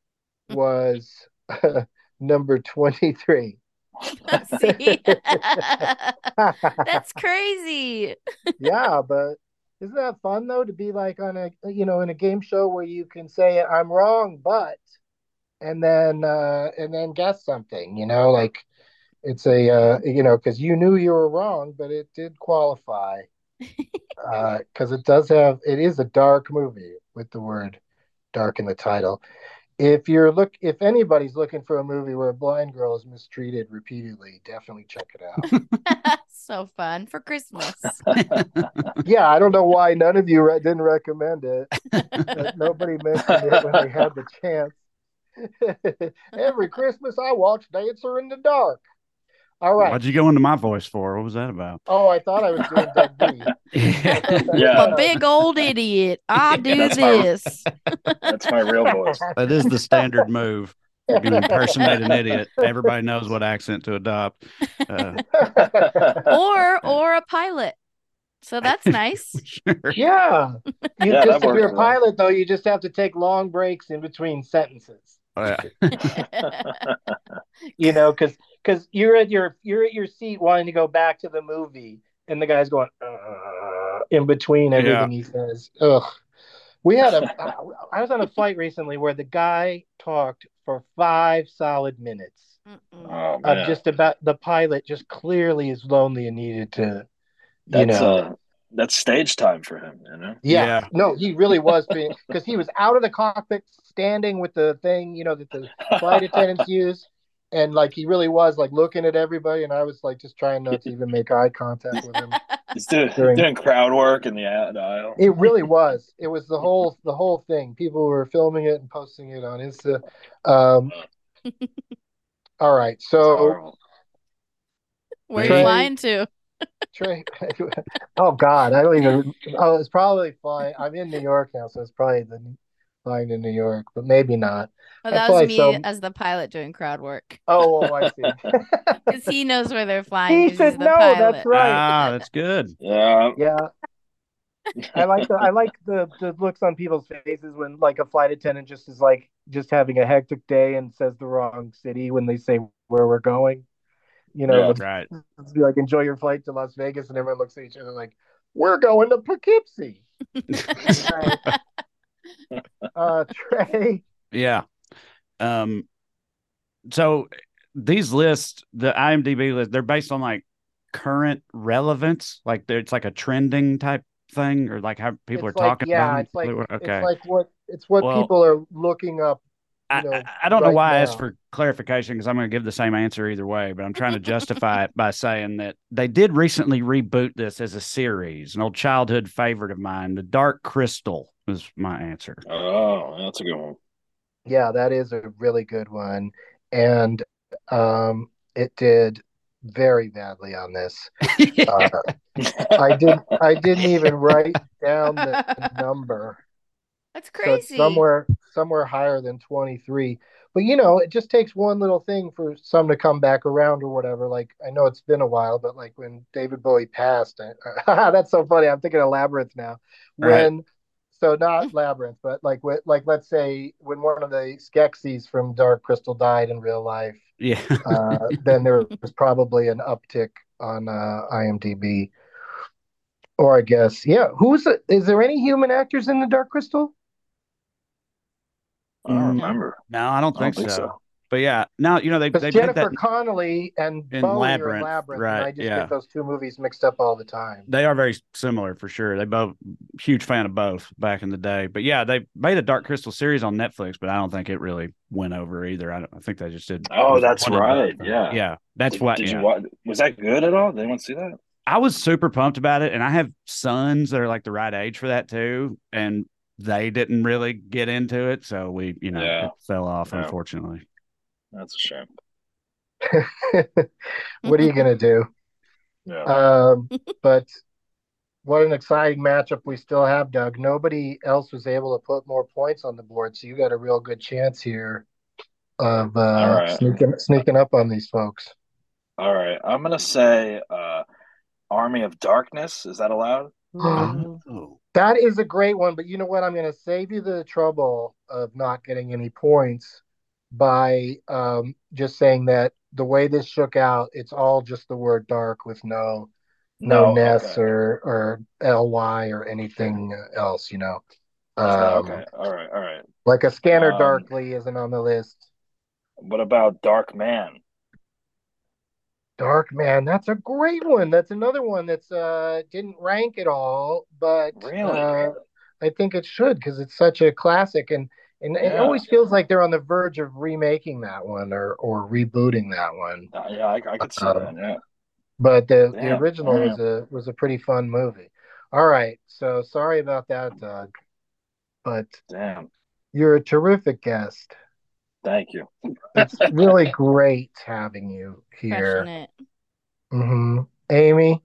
was number 23. See? That's crazy. Yeah, but isn't that fun though to be like on a in a game show where you can say I'm wrong, but and then guess something, like it's a because you knew you were wrong, but it did qualify because it is a dark movie with the word dark in the title. If anybody's looking for a movie where a blind girl is mistreated repeatedly, definitely check it out. So fun for Christmas. Yeah, I don't know why none of you didn't recommend it. Nobody mentioned it when they had the chance. Every Christmas I watch Dancer in the Dark. All right. Why'd you go into my voice for? What was that about? Oh, I thought I was doing Doug B. I'm a big old idiot. I do this. That's my real voice. That is the standard move. If you impersonate an idiot, everybody knows what accent to adopt. Or a pilot. So that's nice. Sure. Yeah. If you're a pilot, though, you just have to take long breaks in between sentences. Oh, yeah. Because you're at your seat wanting to go back to the movie, and the guy's going in between everything he says. Ugh. I was on a flight recently where the guy talked for 5 solid minutes of just about the pilot just clearly is lonely and needed to, that's stage time for him, Yeah. No, he really was because he was out of the cockpit standing with the thing, that the flight attendants use. And like he really was like looking at everybody, and I was like just trying not to even make eye contact with him. He's doing crowd work in the aisle. It really was. It was the whole thing. People were filming it and posting it on Insta. All right, so where are you flying to? Trey, oh God, I don't even. Oh, it's probably flying. I'm in New York now, so it's probably flying to New York, but maybe not. Oh, that was me as the pilot doing crowd work. Oh, I see. Because he knows where they're flying. He should know. Pilot. That's right. Ah, that's good. Yeah. I like the looks on people's faces when like a flight attendant just is like just having a hectic day and says the wrong city when they say where we're going. Right. It's be like enjoy your flight to Las Vegas, and everyone looks at each other like we're going to Poughkeepsie. Trey. Yeah. So these lists, the IMDb list, they're based on like current relevance, like it's like a trending type thing, or like how people are talking about. It's like it's what people are looking up. I don't know why I asked for clarification because I'm going to give the same answer either way, but I'm trying to justify it by saying that they did recently reboot this as a series. An old childhood favorite of mine, The Dark Crystal, was my answer. Oh, that's a good one. Yeah, that is a really good one, and it did very badly on this. I didn't even write down the number. That's crazy. So somewhere higher than 23. But it just takes one little thing for some to come back around or whatever. Like I know it's been a while, but like when David Bowie passed, that's so funny. I'm thinking of Labyrinth now. Right. So not Labyrinth, but like let's say when one of the Skeksis from Dark Crystal died in real life, Yeah. then there was probably an uptick on IMDb. Or I guess, yeah. Is there any human actors in the Dark Crystal? I don't remember. No, I don't I don't think think so. so. But yeah, now they Because made Jennifer that Connelly and in Bowie are in Labyrinth, Labyrinth, right? and I just Yeah, get those two movies mixed up all the time. they are very similar for sure. They both huge fan of both back in the day. But yeah, they made a Dark Crystal series on Netflix, but I don't think it really went over either. I think they just did. Oh, that's one and right. done. Yeah. Yeah, that's Did, what. did Yeah. you watch? Was that good at all? Did anyone see that? I was super pumped about it, and I have sons that are like the right age for that too, and they didn't really get into it, so Yeah. it fell off, Yeah. unfortunately. That's a shame. What are you gonna do? Yeah. But what an exciting matchup we still have, Doug. Nobody else was able to put more points on the board, so you got a real good chance here of All right. sneaking up on these folks. All right. I'm gonna say Army of Darkness. Is that allowed? Ooh. That is a great one, but you know what? I'm going to save you the trouble of not getting any points by just saying that the way this shook out, it's all just the word dark with no Ness Okay. or ly or anything else. Okay. All right. Like a Scanner Darkly isn't on the list. What about Dark Man? Dark Man, that's a great one. That's another one that's didn't rank at all, but Really? I think it should because it's such a classic, and it Yeah. always feels like they're on the verge of remaking that one or rebooting that one. Yeah, I could see that. Yeah. But the Damn. original Yeah. was a pretty fun movie. All right, so sorry about that, Doug, but Damn. you're a terrific guest. Thank you. It's really great having you here. Crushing it. Mm-hmm. Amy?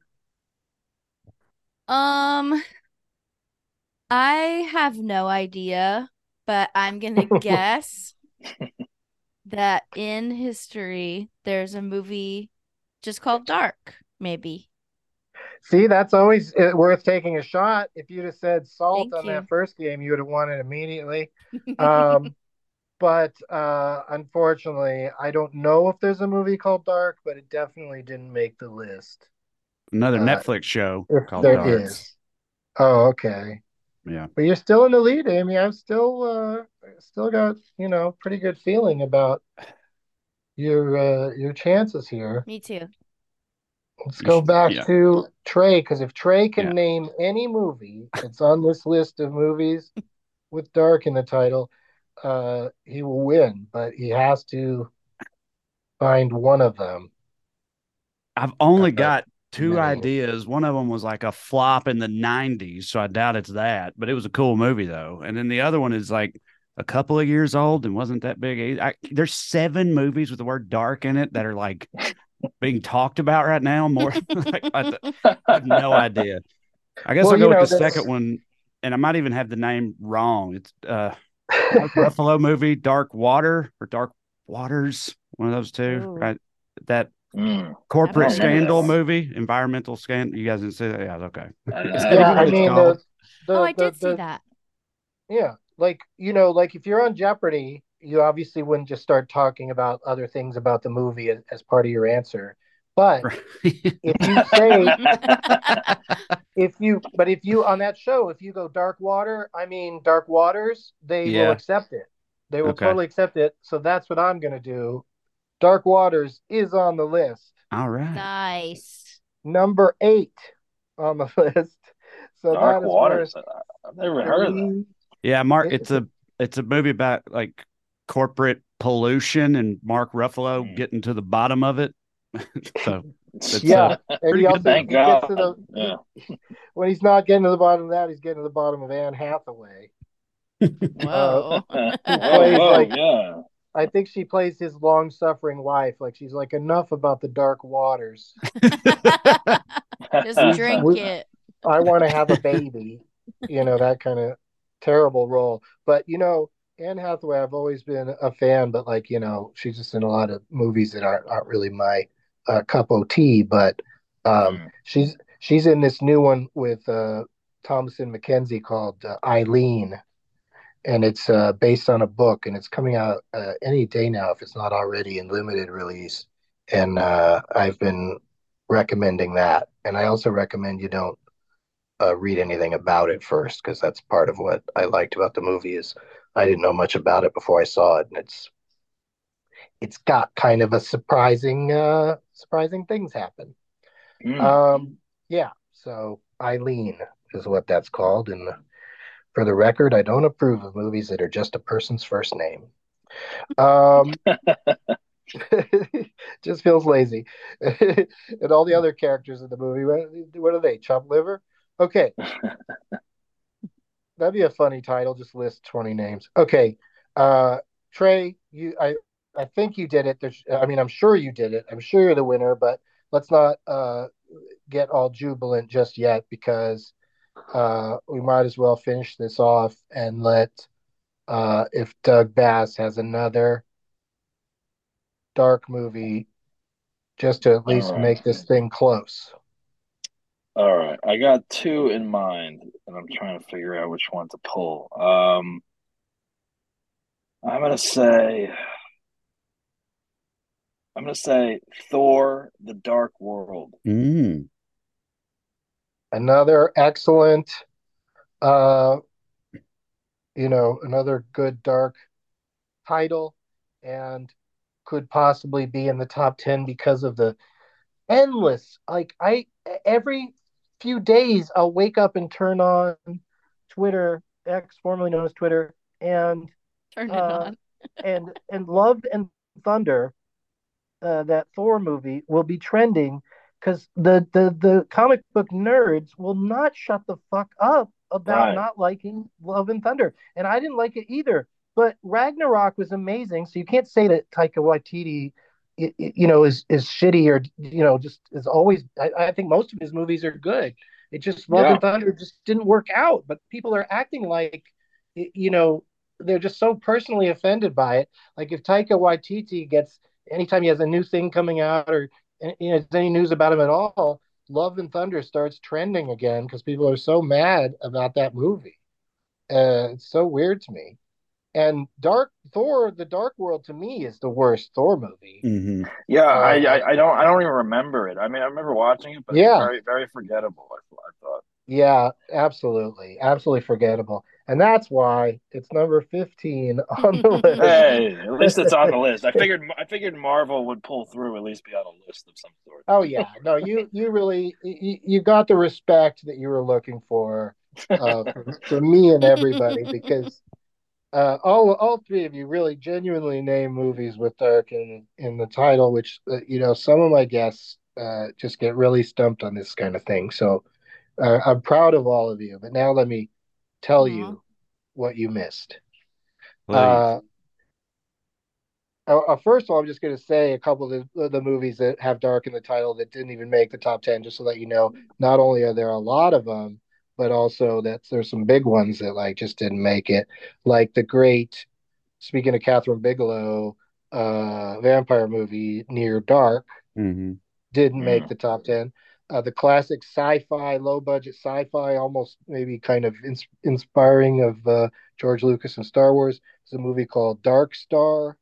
I have no idea, but I'm gonna guess that in history there's a movie just called Dark, maybe. See, that's always worth taking a shot. If you'd have said Salt Thank on you. that first game, you would have won it immediately. But unfortunately, I don't know if there's a movie called Dark, but it definitely didn't make the list. Another Netflix show If called there Dark. is. Oh, okay. Yeah. But you're still in the lead, Amy. I've still got, pretty good feeling about your chances here. Me too. Let's go back Yeah. to Trey, because if Trey can Yeah. name any movie that's on this list of movies with Dark in the title, he will win, but he has to find one of them. I've only got two Many. ideas. One of them was like a flop in the 90s, so I doubt it's that, but it was a cool movie though. And then the other one is like a couple of years old and wasn't that big. There's 7 movies with the word dark in it that are like being talked about right now. More like, I have no idea. I guess I'll go with the second one, and I might even have the name wrong. It's Mark Ruffalo movie, Dark Water or Dark Waters, one of those two. Ooh. Right? That corporate scandal movie, environmental scandal. You guys didn't see that? Yeah, okay. I mean, I did see that. Yeah, like if you're on Jeopardy, you obviously wouldn't just start talking about other things about the movie as part of your answer. But if you say, if you on that show, if you go Dark Water, Dark Waters, they will accept it. They will totally accept it. So that's what I'm going to do. Dark Waters is on the list. All right. Nice. Number 8 on the list. So Dark Waters. I've never heard of that. Yeah, Mark, it's a movie about like corporate pollution and Mark Ruffalo getting to the bottom of it. So and he also Thank God. When he's not getting to the bottom of that, he's getting to the bottom of Anne Hathaway. Whoa. I think she plays his long-suffering wife. Like she's like, enough about the dark waters. Just drink it. I want to have a baby. That kind of terrible role. But Anne Hathaway, I've always been a fan, but like, she's just in a lot of movies that aren't really my cup of tea. But she's in this new one with Thomasin McKenzie called Eileen, and it's based on a book, and it's coming out any day now if it's not already in limited release. And I've been recommending that, and I also recommend you don't read anything about it first, because that's part of what I liked about the movie is I didn't know much about it before I saw it, and it's got kind of a surprising things happen. Yeah, so Eileen is what that's called, and for the record, I don't approve of movies that are just a person's first name. Just feels lazy. And all the other characters in the movie, what are they? Chump liver? Okay. That'd be a funny title. Just list 20 names. Okay. Trey, I think you did it. I'm sure you did it. I'm sure you're the winner, but let's not get all jubilant just yet, because we might as well finish this off and let if Doug Bass has another dark movie just to at least make this thing close. All right. I got two in mind, and I'm trying to figure out which one to pull. I'm gonna say Thor: The Dark World. Another excellent another good dark title, and could possibly be in the top 10 because of the endless, every few days I'll wake up and turn on Twitter, X formerly known as Twitter, and turn it on. and Love and Thunder, that Thor movie will be trending, because the comic book nerds will not shut the fuck up about not liking Love and Thunder, and I didn't like it either. But Ragnarok was amazing, so you can't say that Taika Waititi, is shitty, or just is always. I think most of his movies are good. It just Love and Thunder just didn't work out. But people are acting like, they're just so personally offended by it. Like if Taika Waititi gets, anytime he has a new thing coming out, or any news about him at all, Love and Thunder starts trending again because people are so mad about that movie. It's so weird to me. And Thor: The Dark World, to me, is the worst Thor movie. Mm-hmm. Yeah, I don't even remember it. I mean, I remember watching it, but it's very, very forgettable. I thought. Yeah, absolutely forgettable, and that's why it's number 15 on the list. Hey, at least it's on the list. I figured Marvel would pull through, at least be on a list of some sort. Oh yeah, no, you really you got the respect that you were looking for from me and everybody, because. All three of you really genuinely name movies with dark in the title, which some of my guests just get really stumped on this kind of thing. So I'm proud of all of you. But now let me tell you what you missed. First of all, I'm just going to say a couple of the movies that have dark in the title that didn't even make the top 10, just so that you know. Not only are there a lot of them, but also that there's some big ones that just didn't make it, like the great, speaking of Catherine Bigelow, vampire movie Near Dark, didn't make the top 10. The classic sci-fi, low budget sci-fi, almost maybe kind of inspiring of George Lucas and Star Wars, is a movie called Dark Star.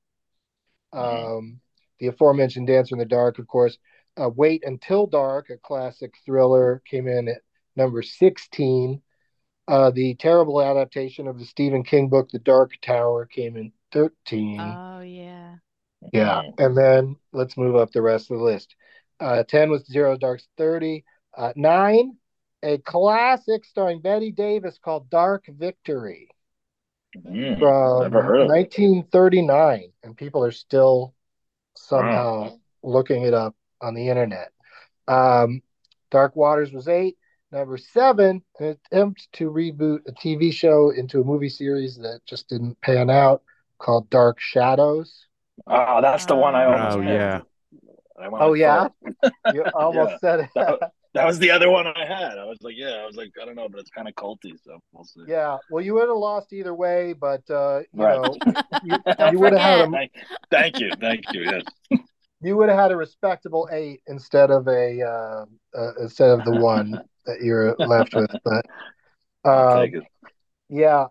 The aforementioned Dancer in the Dark, of course. Wait Until Dark, a classic thriller, came in at number 16. The terrible adaptation of the Stephen King book, The Dark Tower, came in 13. Oh, yeah. Yeah. And then let's move up the rest of the list. 10 was Zero Dark 30. 9, a classic starring Bette Davis called Dark Victory from 1939. And people are still somehow looking it up on the internet. Dark Waters was 8. Number 7, an attempt to reboot a TV show into a movie series that just didn't pan out, called Dark Shadows. Oh, that's the one I almost yeah. Oh, yeah? You almost said it. That was the other one I had. I was like, I don't know, but it's kind of culty, so we'll see. Yeah, well, you would have lost either way, but Right. Don't you would have had forget. Thank you. Yes. you would have had a respectable 8 instead of instead of the one that you're left with. But I'll um, take it. yeah,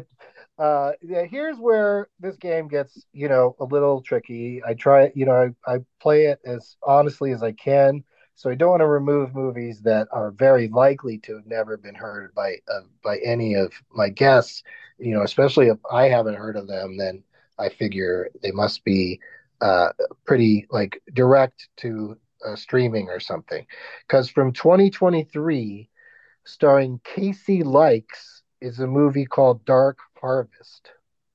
yeah. Here's where this game gets a little tricky. I try, I play it as honestly as I can. So I don't want to remove movies that are very likely to have never been heard by any of my guests. Especially if I haven't heard of them, then I figure they must be uh, pretty like direct to streaming or something. Because from 2023, starring Casey Likes, is a movie called Dark Harvest.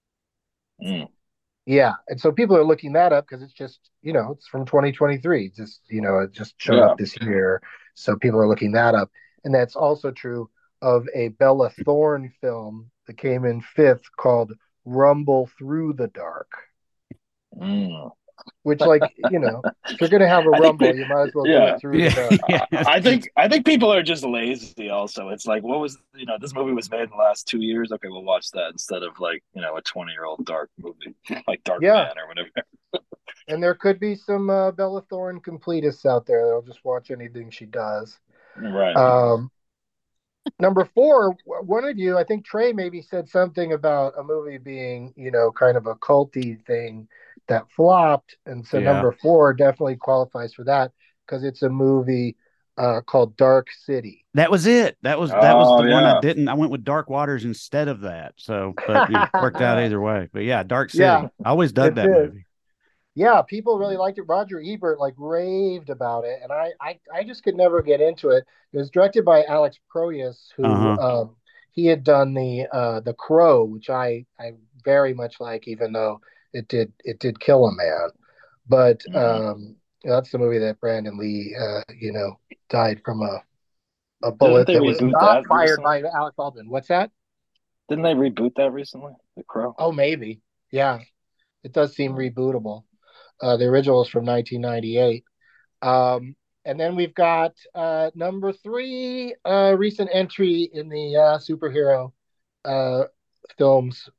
Mm. Yeah, and so people are looking that up because it's just, it's from 2023. Just, it just showed Yeah. up this year. So people are looking that up. And that's also true of a Bella Thorne film that came in fifth called Rumble Through the Dark, Mm. which, like, if you're going to have a I think, rumble, you might as well do it yeah. through the dark. I think people are just lazy. Also, it's like, what was this movie was made in the last 2 years. Okay, we'll watch that instead of like a 20-year-old dark movie like Dark Yeah. Man or whatever. And there could be some Bella Thorne completists out there that'll just watch anything she does. Right. Number 4, one of you, I think Trey maybe said something about a movie being, kind of a culty thing that flopped. And so Yeah. number 4 definitely qualifies for that because it's a movie called Dark City. That was it. That was the one I didn't. I went with Dark Waters instead of that. So, but worked out either way. But yeah, Dark City. Yeah, I always dug that did. movie. Yeah, people really liked it. Roger Ebert like raved about it, and I just could never get into it. It was directed by Alex Proyas, who he had done the Crow, which I very much like, even though it did kill a man. But that's the movie that Brandon Lee died from a bullet that was not fired by Alec Baldwin. What's that? Didn't they reboot that recently? The Crow. Oh, maybe. Yeah, it does seem rebootable. The original is from 1998. And then we've got number 3, recent entry in the superhero films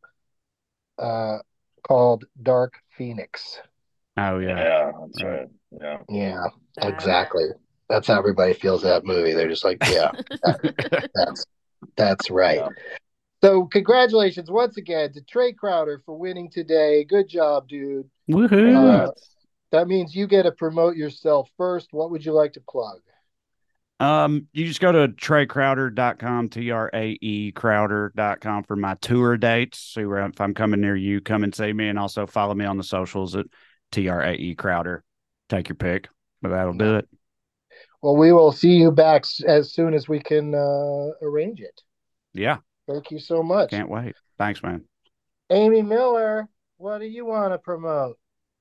called Dark Phoenix. Oh, yeah. Yeah, that's right. Yeah. Yeah, exactly. That's how everybody feels that movie. They're just like, yeah, that's right. Yeah. So congratulations once again to Trey Crowder for winning today. Good job, dude. Woohoo! That means you get to promote yourself first. What would you like to plug? You just go to TreyCrowder.com, TRAE Crowder.com for my tour dates. See where if I'm coming near you, come and see me, and also follow me on the socials at TRAE Crowder. Take your pick, but that'll do it. Well, we will see you back as soon as we can arrange it. Yeah. Thank you so much. Can't wait. Thanks, man. Amy Miller, what do you want to promote?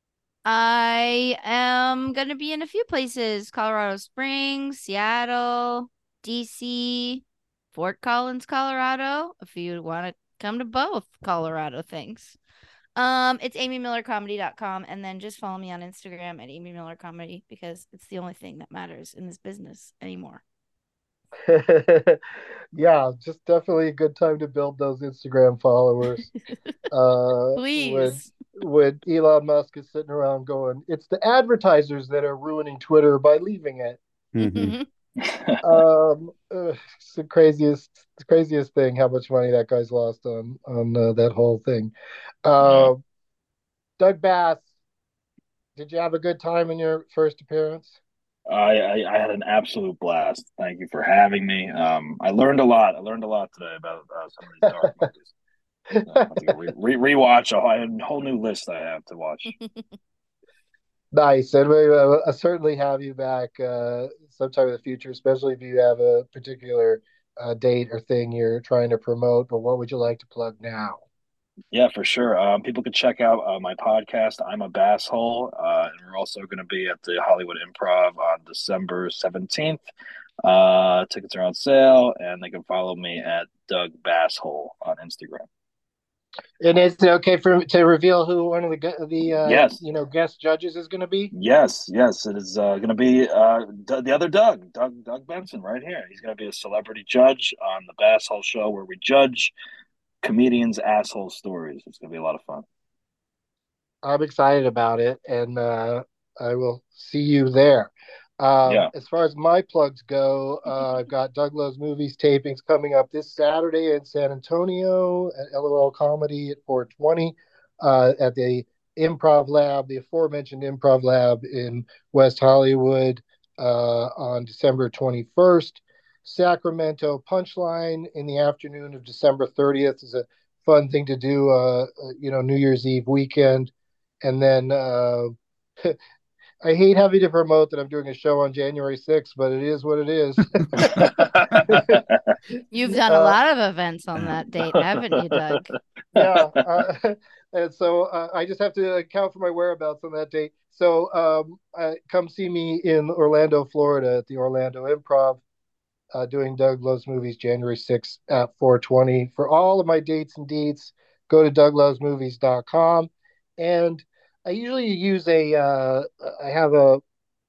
I am going to be in a few places: Colorado Springs, Seattle, DC, Fort Collins, Colorado, if you want to come to both Colorado things. It's amymillercomedy.com, and then just follow me on Instagram at amymillercomedy because it's the only thing that matters in this business anymore. Yeah, just definitely a good time to build those Instagram followers. Please. When Elon Musk is sitting around going, it's the advertisers that are ruining Twitter by leaving it. Mm-hmm. It's the craziest thing how much money that guy's lost on that whole thing. Doug Bass, did you have a good time in your first appearance? I had an absolute blast. Thank you for having me. I learned a lot. Today about some of these dark movies. I have to rewatch a whole new list I have to watch. Nice, and I certainly have you back sometime in the future, especially if you have a particular date or thing you're trying to promote. But what would you like to plug now? Yeah, for sure. People can check out my podcast, I'm a Basshole, and we're also going to be at the Hollywood Improv on December 17th. Tickets are on sale, and they can follow me at Doug Basshole on Instagram. And is it okay to reveal who one of the Yes. guest judges is going to be? Yes, it is going to be the other Doug Benson, right here. He's going to be a celebrity judge on the Bass Hole Show, where we judge comedians' asshole stories. It's going to be a lot of fun. I'm excited about it, and I will see you there. Yeah. As far as my plugs go, I've got Doug Loves Movies tapings coming up this Saturday in San Antonio at LOL Comedy at 420, at the Improv Lab, the aforementioned Improv Lab in West Hollywood, on December 21st. Sacramento Punchline in the afternoon of December 30th is a fun thing to do, New Year's Eve weekend. And then I hate having to promote that I'm doing a show on January 6th, but it is what it is. You've done a lot of events on that date, haven't you, Doug? Yeah. And so I just have to account for my whereabouts on that date. So come see me in Orlando, Florida at the Orlando Improv, doing Doug Loves Movies January 6th at 420. For all of my dates and deets, go to douglovesmovies.com. And I usually use I have a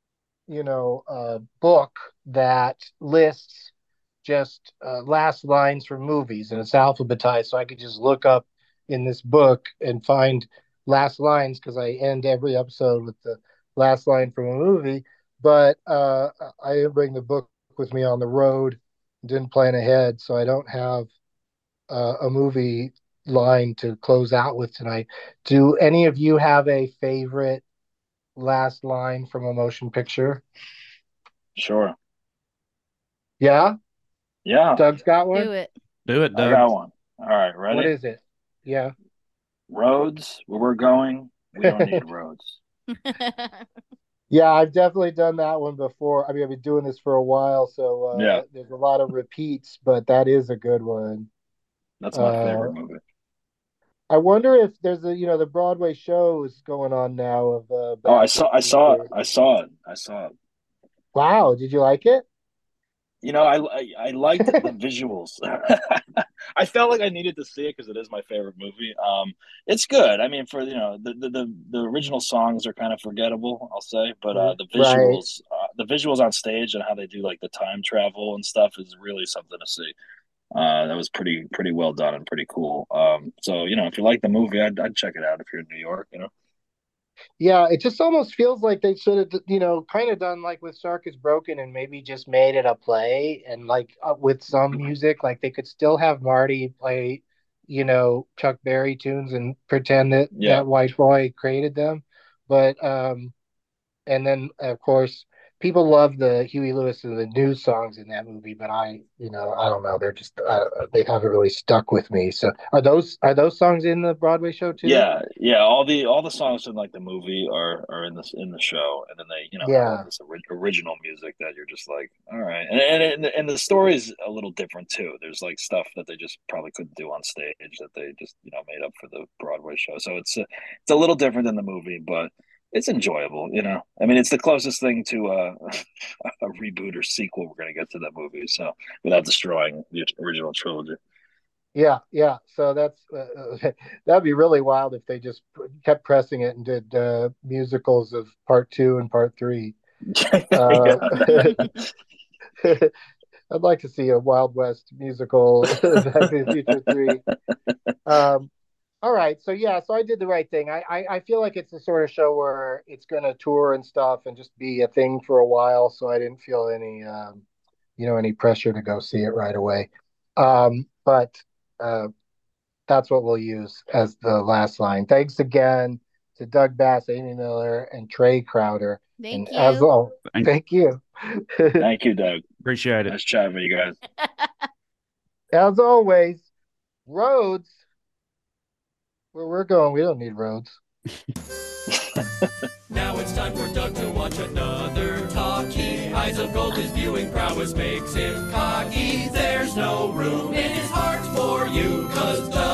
book that lists just last lines from movies, and it's alphabetized, so I could just look up in this book and find last lines, because I end every episode with the last line from a movie. But I didn't bring the book with me on the road, didn't plan ahead, so I don't have a movie line to close out with tonight. Do any of you have a favorite last line from a motion picture? Sure. Yeah? Yeah. Doug's got one? Do it, Doug. I got one. All right, ready? What is it? Yeah. Roads, where we're going, we don't need roads. Yeah, I've definitely done that one before. I mean, I've been doing this for a while, so there's a lot of repeats, but that is a good one. That's my favorite movie. I wonder if there's the Broadway shows going on now of I saw it. Wow, did you like it? I liked the visuals. I felt like I needed to see it because it is my favorite movie. It's good. I mean, for the original songs are kind of forgettable, I'll say, but the visuals on stage and how they do like the time travel and stuff is really something to see. That was pretty well done and pretty cool. So if you like the movie, I'd check it out if you're in New York. Yeah, it just almost feels like they should have, kind of done like with Shark is Broken and maybe just made it a play, and like with some music, like they could still have Marty play, Chuck Berry tunes and pretend that that white boy created them. But and then of course people love the Huey Lewis and the News songs in that movie, but I don't know. They're just they haven't really stuck with me. So are those songs in the Broadway show too? Yeah. All the songs in like the movie are in the show, and then they have this original music that you're just like, all right, and the story is a little different too. There's like stuff that they just probably couldn't do on stage that they just made up for the Broadway show. So it's a little different than the movie, but it's enjoyable, I mean, it's the closest thing to a reboot or sequel we're going to get to that movie, so without destroying the original trilogy. Yeah. So that's that'd be really wild if they just kept pressing it and did musicals of part 2 and part 3. I'd like to see a Wild West musical, Back to the Future 3. All right, so I did the right thing. I feel like it's the sort of show where it's going to tour and stuff and just be a thing for a while, so I didn't feel any any pressure to go see it right away. But that's what we'll use as the last line. Thanks again to Doug Bass, Amy Miller, and Trey Crowder. Thank you. Thank you. Thank you, Doug. Appreciate it. Nice chatting with you guys. As always, roads. Where we're going, we don't need roads. Now it's time for Doug to watch another talkie. Eyes of gold, his viewing prowess makes him cocky. There's no room in his heart for you, 'cause Doug